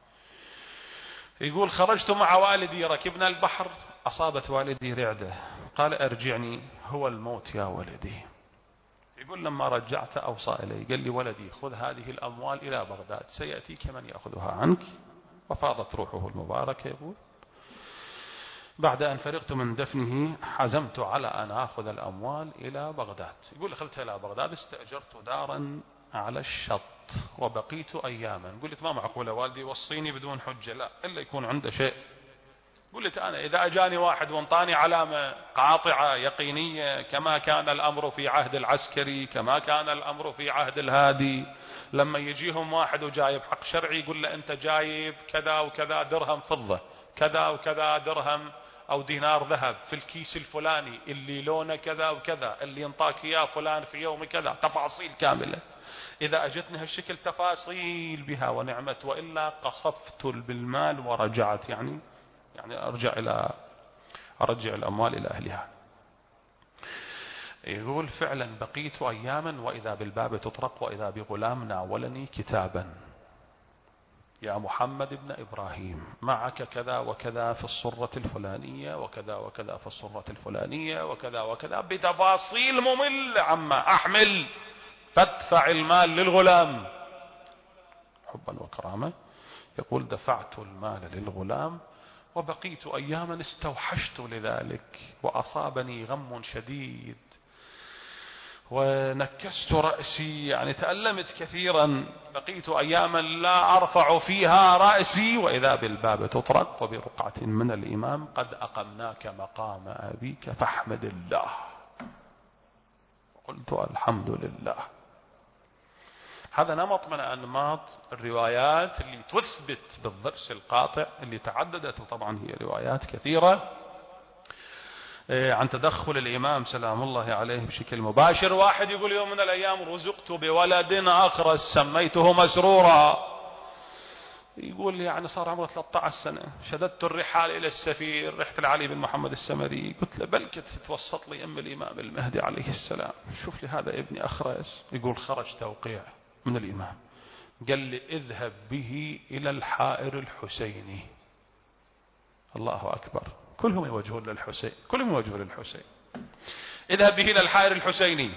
يقول خرجت مع والدي ركبنا البحر، أصابت والدي رعدة، قال أرجعني هو الموت يا ولدي. يقول لما رجعت أوصى إلي، قال لي ولدي خذ هذه الأموال إلى بغداد سيأتيك من يأخذها عنك. وفاضت روحه المباركة. يقول بعد أن فرغت من دفنه حزمت على أن أخذ الأموال إلى بغداد. يقول دخلت إلى بغداد استأجرت دارا على الشط وبقيت أياما. قلت ما معقولة والدي يوصيني بدون حجة، لا إلا يكون عنده شيء. قلت أنا إذا أجاني واحد وانطاني علامة قاطعة يقينية، كما كان الأمر في عهد العسكري، كما كان الأمر في عهد الهادي، لما يجيهم واحد وجايب حق شرعي يقول له أنت جايب كذا وكذا درهم فضة، كذا وكذا درهم أو دينار ذهب في الكيس الفلاني اللي لونه كذا وكذا، اللي ينطاك إياه فلان في يوم كذا، تفاصيل كاملة. إذا أجتني هالشكل تفاصيل بها ونعمت، وإلا قصفت بالمال ورجعت، يعني يعني أرجع إلى أرجع الأموال إلى أهلها. يقول فعلا بقيت أياما وإذا بالباب تطرق وإذا بغلام ناولني كتابا، يا محمد بن إبراهيم معك كذا وكذا في الصرة الفلانية وكذا وكذا في الصرة الفلانية وكذا وكذا، بتفاصيل مملة عما أحمل، فادفع المال للغلام حبا وكرامة. يقول دفعت المال للغلام وبقيت أياما استوحشت لذلك وأصابني غم شديد ونكست رأسي، يعني تألمت كثيرا. بقيت أياما لا أرفع فيها رأسي وإذا بالباب تطرق وبرقعة من الإمام قد أقمناك مقام أبيك فاحمد الله. قلت الحمد لله. هذا نمط من أنماط الروايات اللي تثبت بالضرس القاطع، اللي تعددت وطبعا هي روايات كثيرة عن تدخل الإمام سلام الله عليه بشكل مباشر. واحد يقول يوم من الأيام رزقت بولد أخرس سميته مسرورا. يقول يعني صار عمره ثلاثة عشر سنة، شددت الرحال إلى السفير، رحت لعلي بن محمد السمري قلت له بل كنت تتوسط لي أم الإمام المهدي عليه السلام، شوف لي هذا ابني أخرس. يقول خرج توقيع من الإمام، قال لي اذهب به إلى الحائر الحسيني. الله أكبر، كلهم يوجهون للحسين، كلهم يوجهون للحسين. اذهب به إلى الحائر الحسيني.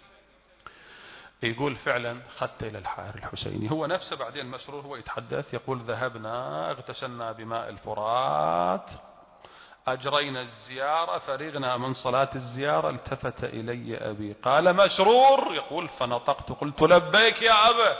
يقول فعلا خدت إلى الحائر الحسيني. هو نفسه بعدين مسرور هو يتحدث يقول ذهبنا اغتسلنا بماء الفرات أجرينا الزيارة فرغنا من صلاة الزيارة التفت إلي أبي قال مسرور. يقول فنطقت قلت لبيك يا أبا.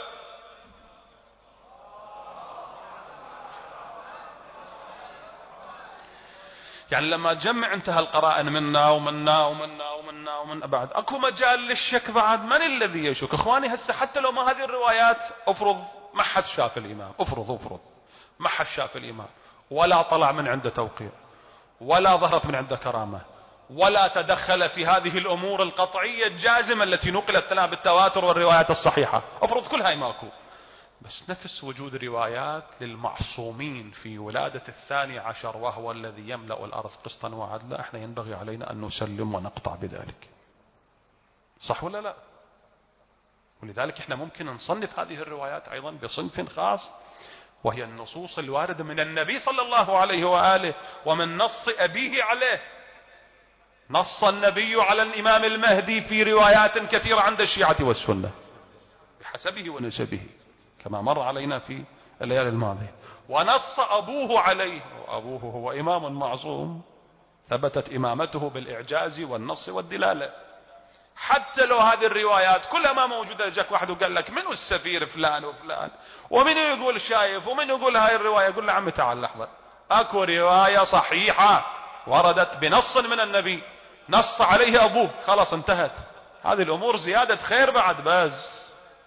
يعني لما تجمع انتهى القرائن منا ومنا ومنا ومنا ومنا بعد اكو مجال للشك بعد. من الذي يشك اخواني؟ هسه حتى لو ما هذه الروايات افرض ما حد شاف الامام، افرض افرض ما حد شاف الامام ولا طلع من عنده توقيع ولا ظهرت من عنده كرامة ولا تدخل في هذه الأمور القطعية الجازمة التي نقلت لنا بالتواتر والروايات الصحيحة. أفرض كل هاي ماكو، بس نفس وجود روايات للمعصومين في ولادة الثاني عشر وهو الذي يملأ الأرض قسطا وعدلا، احنا ينبغي علينا أن نسلم ونقطع بذلك. صح ولا لا؟ ولذلك احنا ممكن نصنف هذه الروايات أيضا بصنف خاص، وهي النصوص الواردة من النبي صلى الله عليه وآله ومن نص أبيه عليه. نص النبي على الإمام المهدي في روايات كثيرة عند الشيعة والسنة بحسبه ونسبه كما مر علينا في الليالي الماضية، ونص أبوه عليه، وأبوه هو إمام معصوم ثبتت إمامته بالإعجاز والنص والدلالة. حتى لو هذه الروايات كلها ما موجودة، جاك واحد وقال لك منو السفير فلان وفلان، ومن يقول شايف، ومن يقول هاي الرواية، يقول له عمي تعال لحظة، اكو رواية صحيحة وردت بنص من النبي نص عليه ابوه، خلاص انتهت. هذه الامور زيادة خير بعد. بس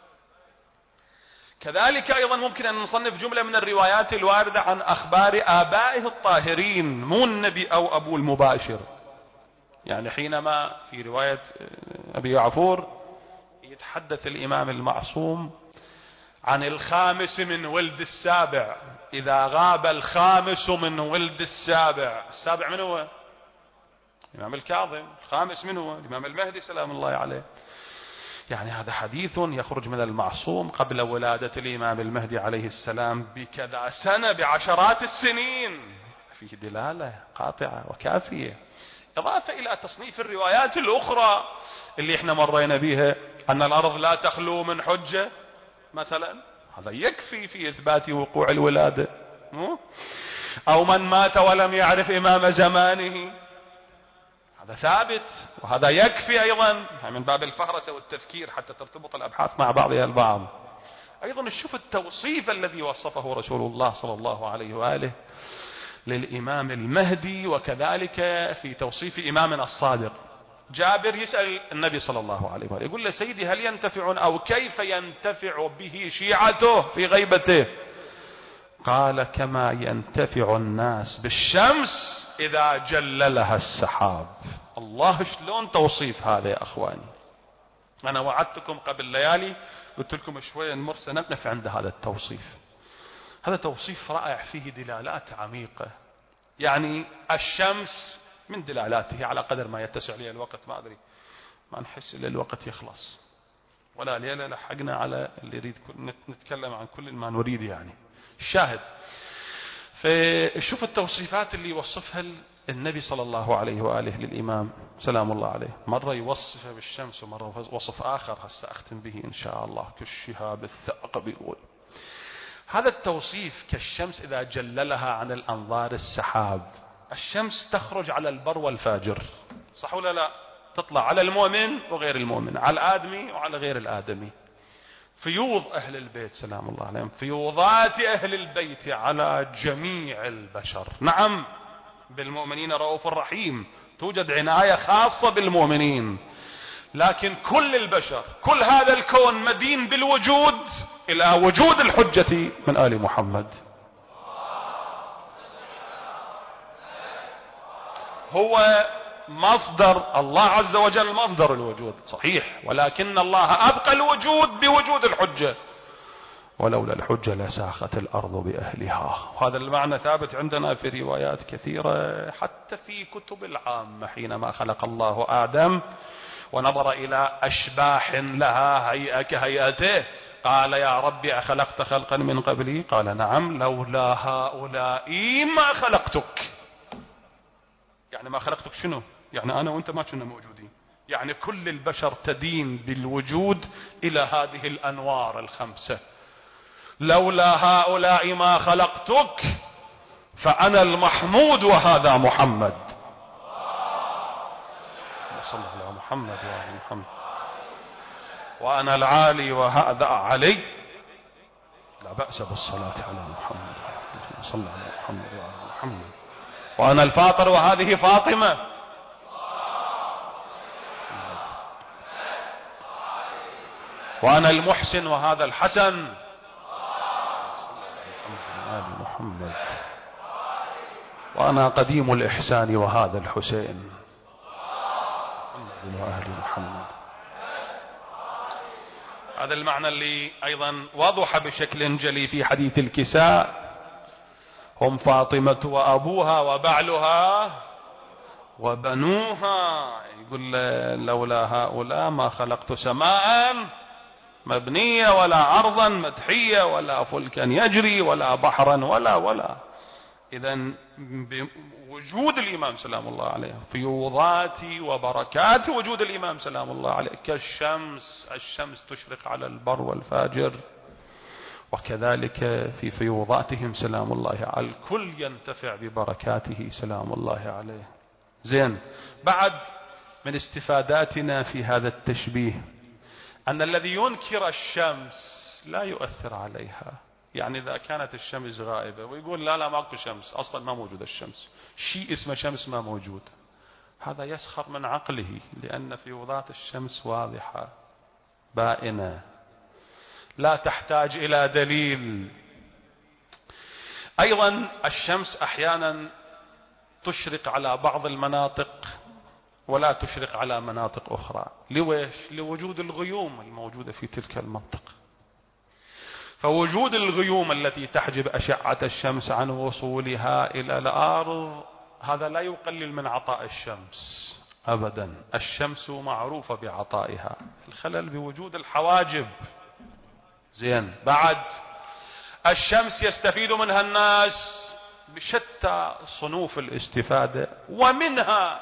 كذلك ايضا ممكن ان نصنف جملة من الروايات الواردة عن اخبار ابائه الطاهرين، مو النبي او ابوه المباشر. يعني حينما في رواية ابي يعفور يتحدث الامام المعصوم عن الخامس من ولد السابع، اذا غاب الخامس من ولد السابع، السابع من هو؟ الامام الكاظم. الخامس من هو؟ الامام المهدي سلام الله عليه. يعني هذا حديث يخرج من المعصوم قبل ولادة الامام المهدي عليه السلام بكذا سنة، بعشرات السنين، فيه دلالة قاطعة وكافية. اضافة الى تصنيف الروايات الاخرى اللي احنا مرينا بها، ان الارض لا تخلو من حجة مثلا، هذا يكفي في اثبات وقوع الولادة. او من مات ولم يعرف امام زمانه، هذا ثابت، وهذا يكفي ايضا من باب الفهرسة والتذكير حتى ترتبط الابحاث مع بعضها البعض. ايضا نشوف التوصيف الذي وصفه رسول الله صلى الله عليه وآله للامام المهدي، وكذلك في توصيف امامنا الصادق. جابر يسأل النبي صلى الله عليه وآله، يقول له سيدي هل ينتفعون او كيف ينتفع به شيعته في غيبته؟ قال كما ينتفع الناس بالشمس اذا جللها السحاب. الله، شلون توصيف هذا يا اخواني؟ انا وعدتكم قبل ليالي قلت لكم شوية نمر سنقف عند هذا التوصيف. هذا توصيف رائع فيه دلالات عميقة. يعني الشمس من دلالاته على قدر ما يتسع لي الوقت، ما أدري ما نحس إلا الوقت يخلص، ولا ليلة لحقنا على اللي يريد نتكلم عن كل ما نريد. يعني الشاهد، فشوف التوصيفات اللي يوصفها النبي صلى الله عليه وآله للإمام سلام الله عليه. مرة يوصفه بالشمس، ومرة وصف آخر هسه أختم به إن شاء الله، كالشهاب الثاقب يقول. هذا التوصيف كالشمس إذا جللها عن الأنظار السحاب. الشمس تخرج على البر والفاجر، صح ولا لا؟ تطلع على المؤمن وغير المؤمن، على الآدمي وعلى غير الآدمي. فيوض أهل البيت سلام الله عليهم، فيوضات أهل البيت على جميع البشر. نعم، بالمؤمنين رؤوف رحيم، توجد عناية خاصة بالمؤمنين، لكن كل البشر، كل هذا الكون مدين بالوجود إلى وجود الحجة من آل محمد. هو مصدر الله عز وجل، مصدر الوجود صحيح، ولكن الله أبقى الوجود بوجود الحجة، ولولا الحجة لساخت الأرض بأهلها. هذا المعنى ثابت عندنا في روايات كثيرة، حتى في كتب العامة. حينما خلق الله آدم ونظر إلى أشباح لها هيئة كهيئته، قال يا ربي أخلقت خلقا من قبلي؟ قال نعم، لولا هؤلاء ما خلقتك. يعني ما خلقتك شنو؟ يعني أنا وأنت ما كنا موجودين. يعني كل البشر تدين بالوجود إلى هذه الأنوار الخمسة. لولا هؤلاء ما خلقتك، فأنا المحمود وهذا محمد. صلى الله على محمد وعلى محمد. وأنا العالي وهذا علي، لا بأس بالصلاة على محمد صلى الله على محمد وعلى محمد. وأنا الفاطر وهذه فاطمة. وأنا المحسن وهذا الحسن. محمد. وأنا قديم الإحسان وهذا الحسين. وآل محمد. هذا المعنى اللي أيضا وضح بشكل جلي في حديث الكساء: هم فاطمة وأبوها وبعلها وبنوها. يقول لولا هؤلاء ما خلقت سماء مبنية ولا أرضا مدحية ولا فلكا يجري ولا بحرا ولا ولا. إذن بوجود الإمام سلام الله عليه، فيوضات وبركات وجود الإمام سلام الله عليه كالشمس، الشمس تشرق على البر والفاجر، وكذلك في فيوضاتهم سلام الله عليه الكل ينتفع ببركاته سلام الله عليه. زين، بعد من استفاداتنا في هذا التشبيه أن الذي ينكر الشمس لا يؤثر عليها. يعني إذا كانت الشمس غائبة ويقول لا لا ماكو شمس، أصلا ما موجود الشمس، شيء اسمه شمس ما موجود، هذا يسخر من عقله، لأن فيوضات الشمس واضحة بائنة لا تحتاج إلى دليل. أيضا الشمس أحيانا تشرق على بعض المناطق ولا تشرق على مناطق أخرى. لويش؟ لوجود الغيوم الموجودة في تلك المنطقة. فوجود الغيوم التي تحجب أشعة الشمس عن وصولها إلى الأرض هذا لا يقلل من عطاء الشمس أبدا. الشمس معروفة بعطائها. الخلل بوجود الحواجب. زين، بعد الشمس يستفيد منها الناس بشتى صنوف الاستفادة، ومنها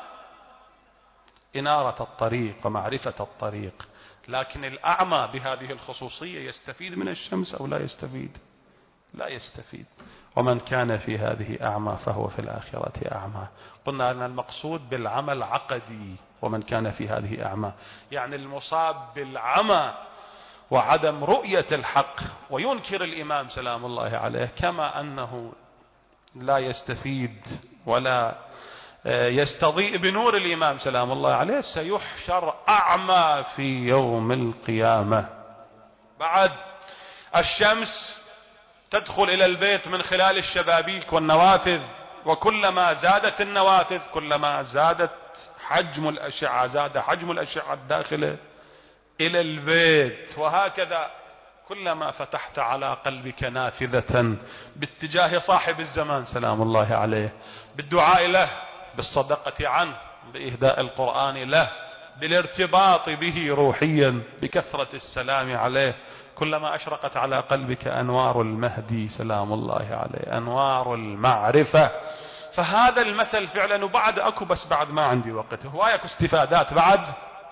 إنارة الطريق ومعرفة الطريق. لكن الأعمى بهذه الخصوصية يستفيد من الشمس أو لا يستفيد؟ لا يستفيد. ومن كان في هذه أعمى فهو في الآخرة أعمى. قلنا أن المقصود بالعمل عقدي، ومن كان في هذه أعمى يعني المصاب بالعمى وعدم رؤية الحق وينكر الإمام سلام الله عليه، كما أنه لا يستفيد ولا يستضيء بنور الإمام سلام الله عليه، سيحشر أعمى في يوم القيامة. بعد الشمس تدخل إلى البيت من خلال الشبابيك والنوافذ، وكلما زادت النوافذ كلما زادت حجم الأشعة، زاد حجم الأشعة الداخلة إلى البيت. وهكذا كلما فتحت على قلبك نافذة باتجاه صاحب الزمان سلام الله عليه، بالدعاء له، بالصدقة عنه، بإهداء القرآن له، بالارتباط به روحيا، بكثرة السلام عليه، كلما أشرقت على قلبك أنوار المهدي سلام الله عليه، أنوار المعرفة. فهذا المثل فعلا. وبعد أكو، بس بعد ما عندي وقت، هواية استفادات بعد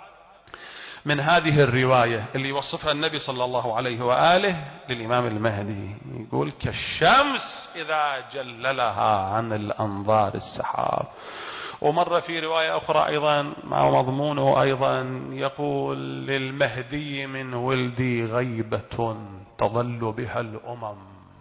من هذه الرواية اللي يوصفها النبي صلى الله عليه وآله للإمام المهدي. يقول كالشمس إذا جللها عن الأنظار السحاب. ومر في رواية أخرى أيضا مع مضمونه أيضا يقول للمهدي من ولدي غيبة تظل بها الأمم.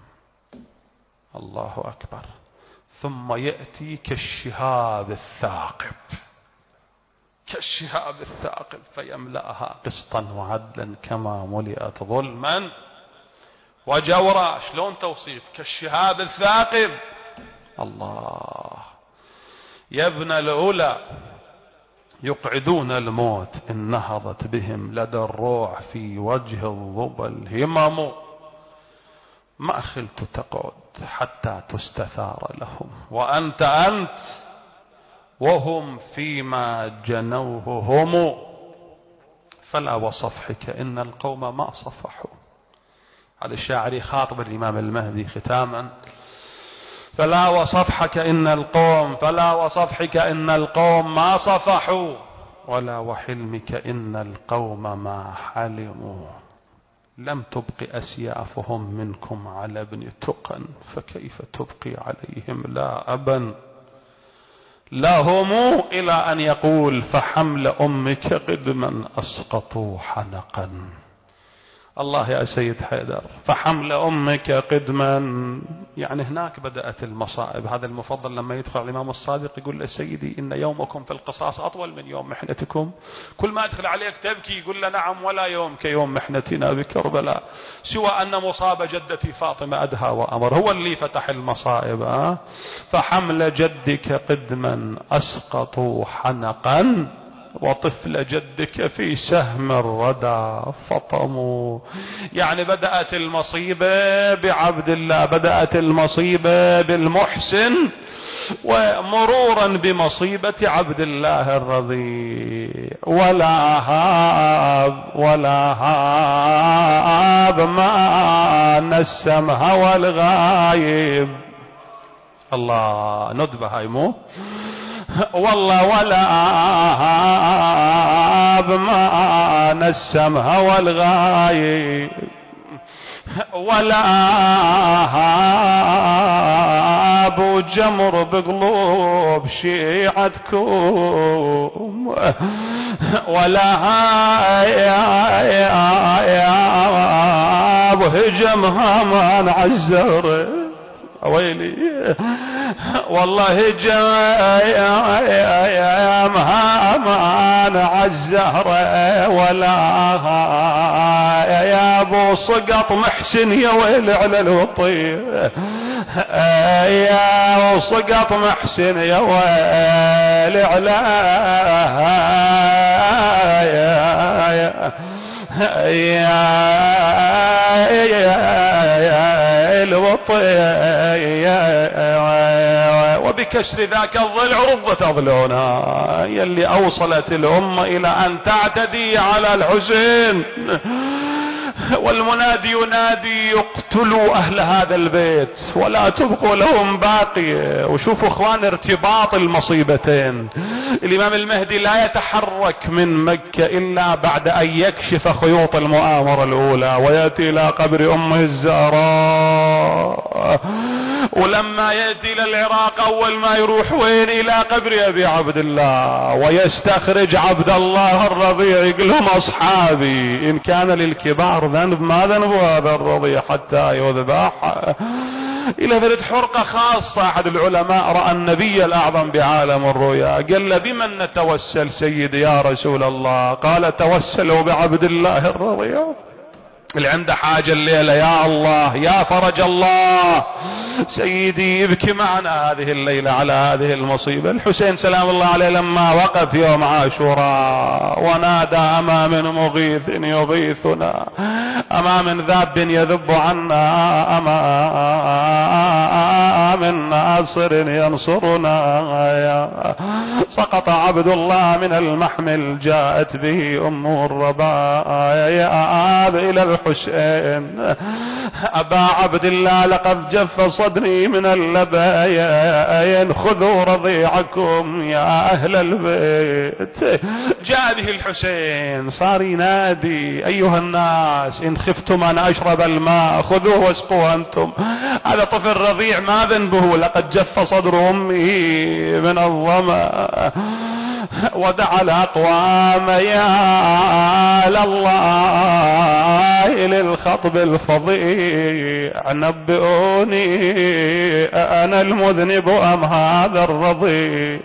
الله أكبر. ثم يأتي كالشهاب الثاقب، كالشهاب الثاقب فيملأها قسطا وعدلا كما ملئت ظلما وجورا. شلون توصيف؟ كالشهاب الثاقب. الله. يا ابن العلا يقعدون الموت إن نهضت بهم لدى الروح في وجه الظبى الهمم، ما خلت تقعد حتى تستثار لهم، وأنت أنت وهم فيما جنوه هم، فلا وصفحك إن القوم ما صفحوا. هذا الشاعر خاطب الإمام المهدي ختاما: فلا وصفحك إن القوم فلا وصفحك إن القوم ما صفحوا، ولا وحلمك إن القوم ما حلموا. لم تبق أسيافهم منكم على ابن تقى، فكيف تبقي عليهم لا أبا لهم، إلى أن يقول فحمل أمك قدما أسقطوا حنقا. الله يا سيد حيدر، فحمل أمك قدما، يعني هناك بدأت المصائب. هذا المفضل لما يدخل الإمام الصادق يقول له سيدي إن يومكم في القصاص أطول من يوم محنتكم. كل ما أدخل عليك تبكي يقول له نعم، ولا يوم كيوم محنتنا بكربلاء، سوى أن مصاب جدتي فاطمة أدهى وأمر، هو اللي فتح المصائب. أه؟ فحمل جدك قدما أسقطوا حنقا، وطفل جدك في سهم الردى فطموا. يعني بدأت المصيبة بعبد الله، بدأت المصيبة بالمحسن، ومرورا بمصيبة عبد الله الرضيع. ولا هاب ولا هاب ما نسم هوى الغايب. الله ندبه هاي مو والله. ولا هاب ما نسم هوى الغايب، ولا هاب وجمر بقلوب شيعتكم، ولا هاب هجم هامان عالزهر. ويلي والله هجم هامان عالزهرة، ولا يا ابو سقط محسن يا ويل على الوطي، يا سقط محسن يا ويل على يا الوطي. وبكسر ذاك الضلع رضت أضلعنا، يلي أوصلت الأمة إلى أن تعتدي على الحسين. والمنادي ينادي يقتلوا أهل هذا البيت ولا تبقوا لهم باقية. وشوفوا اخوان ارتباط المصيبتين. الإمام المهدي لا يتحرك من مكة إلا بعد أن يكشف خيوط المؤامرة الأولى ويأتي إلى قبر أمه الزهراء. ولما يأتي إلى العراق أول ما يروح وين؟ إلى قبر أبي عبد الله، ويستخرج عبد الله الرضيع يقول لهم أصحابي إن كان للكبار ذنب ما ذنب هذا الرضيع حتى يذبح. إلى ذلك حرقة خاصة. أحد العلماء رأى النبي الأعظم بعالم الرؤيا، قال بمن نتوسل سيدي يا رسول الله؟ قال توسلوا بعبد الله الرضيع. اللي عنده حاجة الليلة يا الله يا فرج الله سيدي يبكي معنا هذه الليلة على هذه المصيبة. الحسين سلام الله عليه لما وقف يوم عاشوراء ونادى أما من مغيث يغيثنا، أما من ذاب يذب عنا، أما من ناصر ينصرنا، سقط عبد الله من المحمل جاءت به أم الربايا إلى الحسين. أبا عبد الله لقد جف صدري من اللبايا، خذوا رضيعكم يا أهل البيت. جاء به الحسين صار ينادي أيها الناس إن خفتم أن أشرب الماء خذوه واسقوه أنتم. هذا طفل رضيع ما ذنبه، لقد جف صدر أمه من الظما. ودعا الأقوام يا لله للخطب الفظيع نبئوني أنا المذنب أم هذا الرضيع.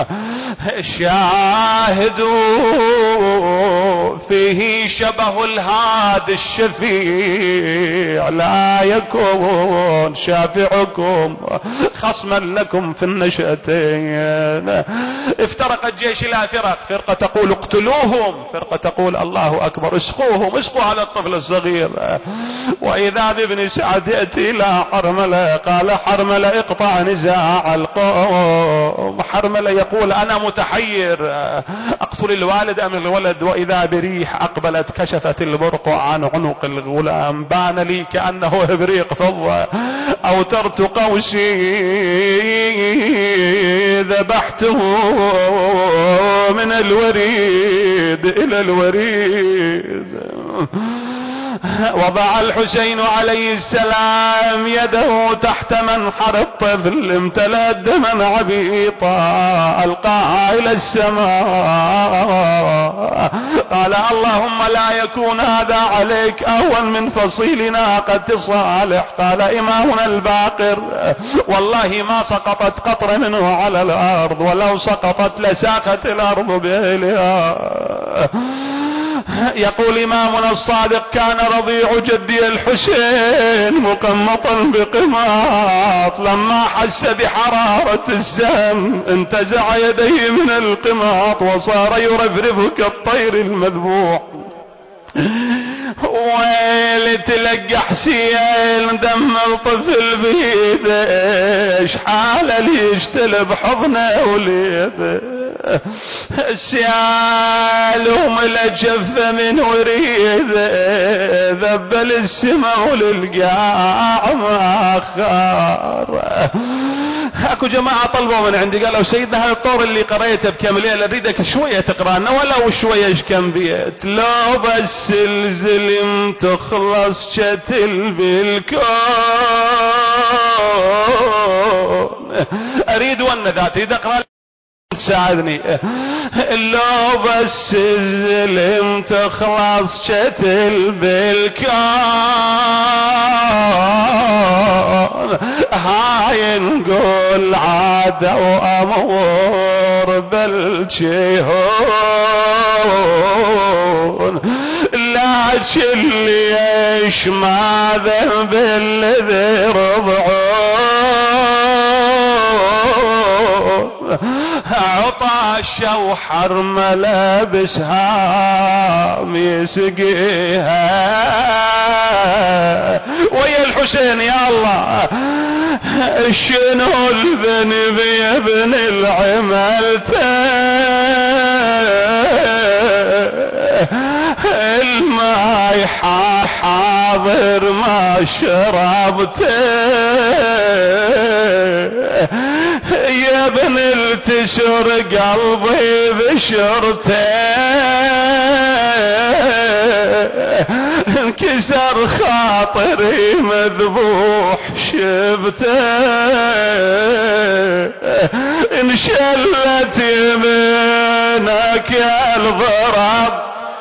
شاهدوا فيه شبه الهاد الشفيع، لا يكون شافعكم خصما لكم في النشأتين. افترقت جيش إلى فرق، فرقة تقول اقتلوهم، فرقة تقول الله أكبر اسقوهم، اسقوا على الطفل الصغير. وإذا بابن سعد يأتي إلى حرملة قال حرملة اقطع نزاع القوم. حرملة يقول أنا متحير أقتل الوالد أم الولد. وإذا بريح أقبلت كشفت البرق عن عنق الغلام، بان لي كأنه إبريق فضة أوترت قوسي ذبحته من الوريد إلى الوريد. وضع الحسين عليه السلام يده تحت منحر الطفل امتلأت دما عبيطا ألقاها إلى السماء. قال اللهم لا يكون هذا عليك أهون من فصيل ناقة صالح. قال إمامنا الباقر والله ما سقطت قطرة منه على الأرض، ولو سقطت لساقت الأرض بأهلها. يقول إمامنا الصادق كان رضيع جدي الحسين مقمطا بقماط، لما حس بحرارة السهم انتزع يديه من القماط وصار يرفرف كالطير المذبوح. ويل تلقى حسين دم الطفل بيده، ايش حاله اللي يشتل بحضنه وليده، السيال وملجفه من وريده، ذبل السما وللقاع ما خار. اكو جماعة طلبوا من عندي قالوا سيدنا هذا الطور اللي قريته بكم ليلة اريدك شوية تقرانا ولو شوية ايش كم بيت، لو بس الزلم تخلص شتل بالكون، اريد ون ذاتي اذا اقرا تساعدني، لو بس الزلم تخلص شتل بالكون، هاي نقول عادة وامور بالجهون، لا ليش ما ذنب الذي رضعون، عطاشة وحرم لابسها يسقيها ويا الحسين يا الله، شنو الذنب يا ابن العملتين، الماي حاضر ما شربته، يا ابن التسر قلبي بشرته، انكسر خاطري مذبوح شبته، انشلت يمينك يا الضرب،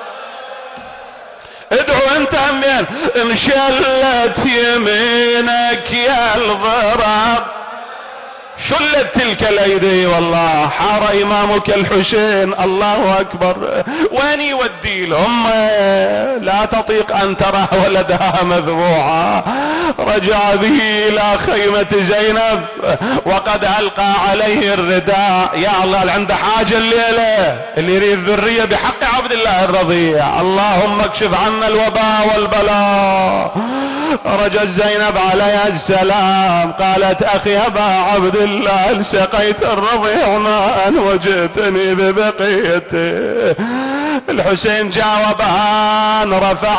ادعو انت امين، انشلت يمينك يا الضرب، شلت تلك الايدي والله، حار امامك الحسين الله اكبر، وين يودي لهم لا تطيق ان ترى ولدها مذبوحا، رجع به الى خيمة زينب وقد القى عليه الرداء، يا الله عنده حاجة الليلة اللي يريد ذرية بحق عبد الله الرضيع، اللهم اكشف عنا الوباء والبلاء. رجت زينب عليها السلام قالت اخي ابا عبد الله التقيت الرضيع ماء وجئتني ببقيته، الحسين جاوبها رفع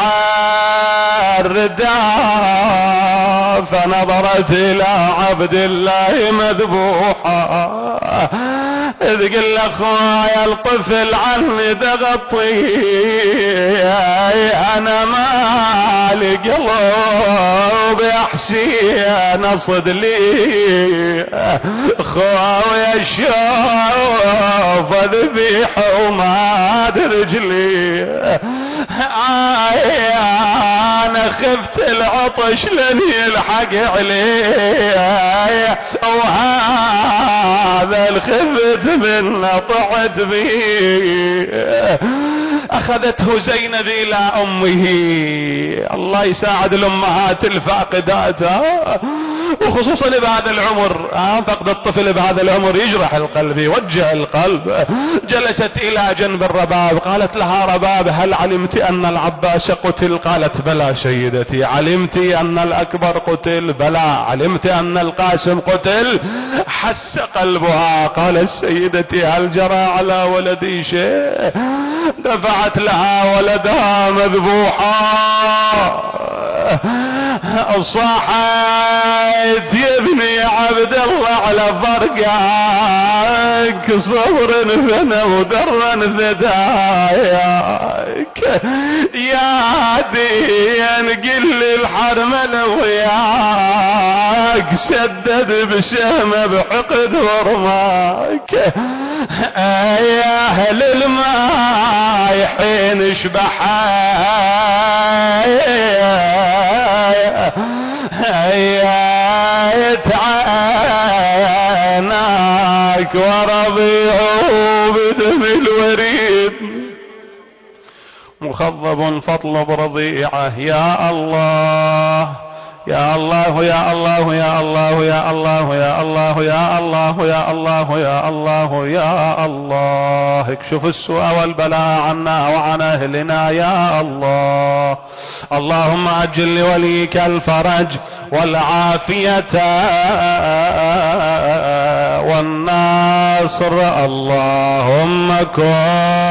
الرداء فنظرت الى عبد الله مذبوحا، اذ قل اخويا الطفل عني تغطي، انا مالي قلب احسين اصد لي، خويا الشوف ذبيح وما رجلي، انا خفت العطش لن يلحق علي، وهذا الخفت من طعت بي، اخذته زينب الى امه، الله يساعد الامهات الفاقدات وخصوصا بهذا العمر، فقد الطفل بهذا العمر يجرح القلب يوجع القلب. جلست الى جنب الرباب قالت لها رباب هل علمت ان العباس قتل؟ قالت بلى سيدتي. علمت ان الاكبر قتل؟ بلى. علمت ان القاسم قتل؟ حس قلبها. قالت سيدتي هل جرى على ولدي شيء؟ دفعت لها ولدها مذبوحا، صاحت يا ابني عبد الله على فرقك، صبر فنا ودرا ذداياك، يا دين قل لي الحرمل وياك، سدد بسهم بحقد ورماك، يا اهل الماء حين شبحايا، هيا يتعاناك ورضيعه بدم الوريد، مخضب فاطلب رضيعه. يا الله يا الله يا الله يا الله يا الله يا الله يا الله يا الله يا الله يا الله اكشف السوء والبلاء عنا وعن أهلنا يا الله. اللهم أجل لوليك الفرج والعافية والنصر. اللهم كن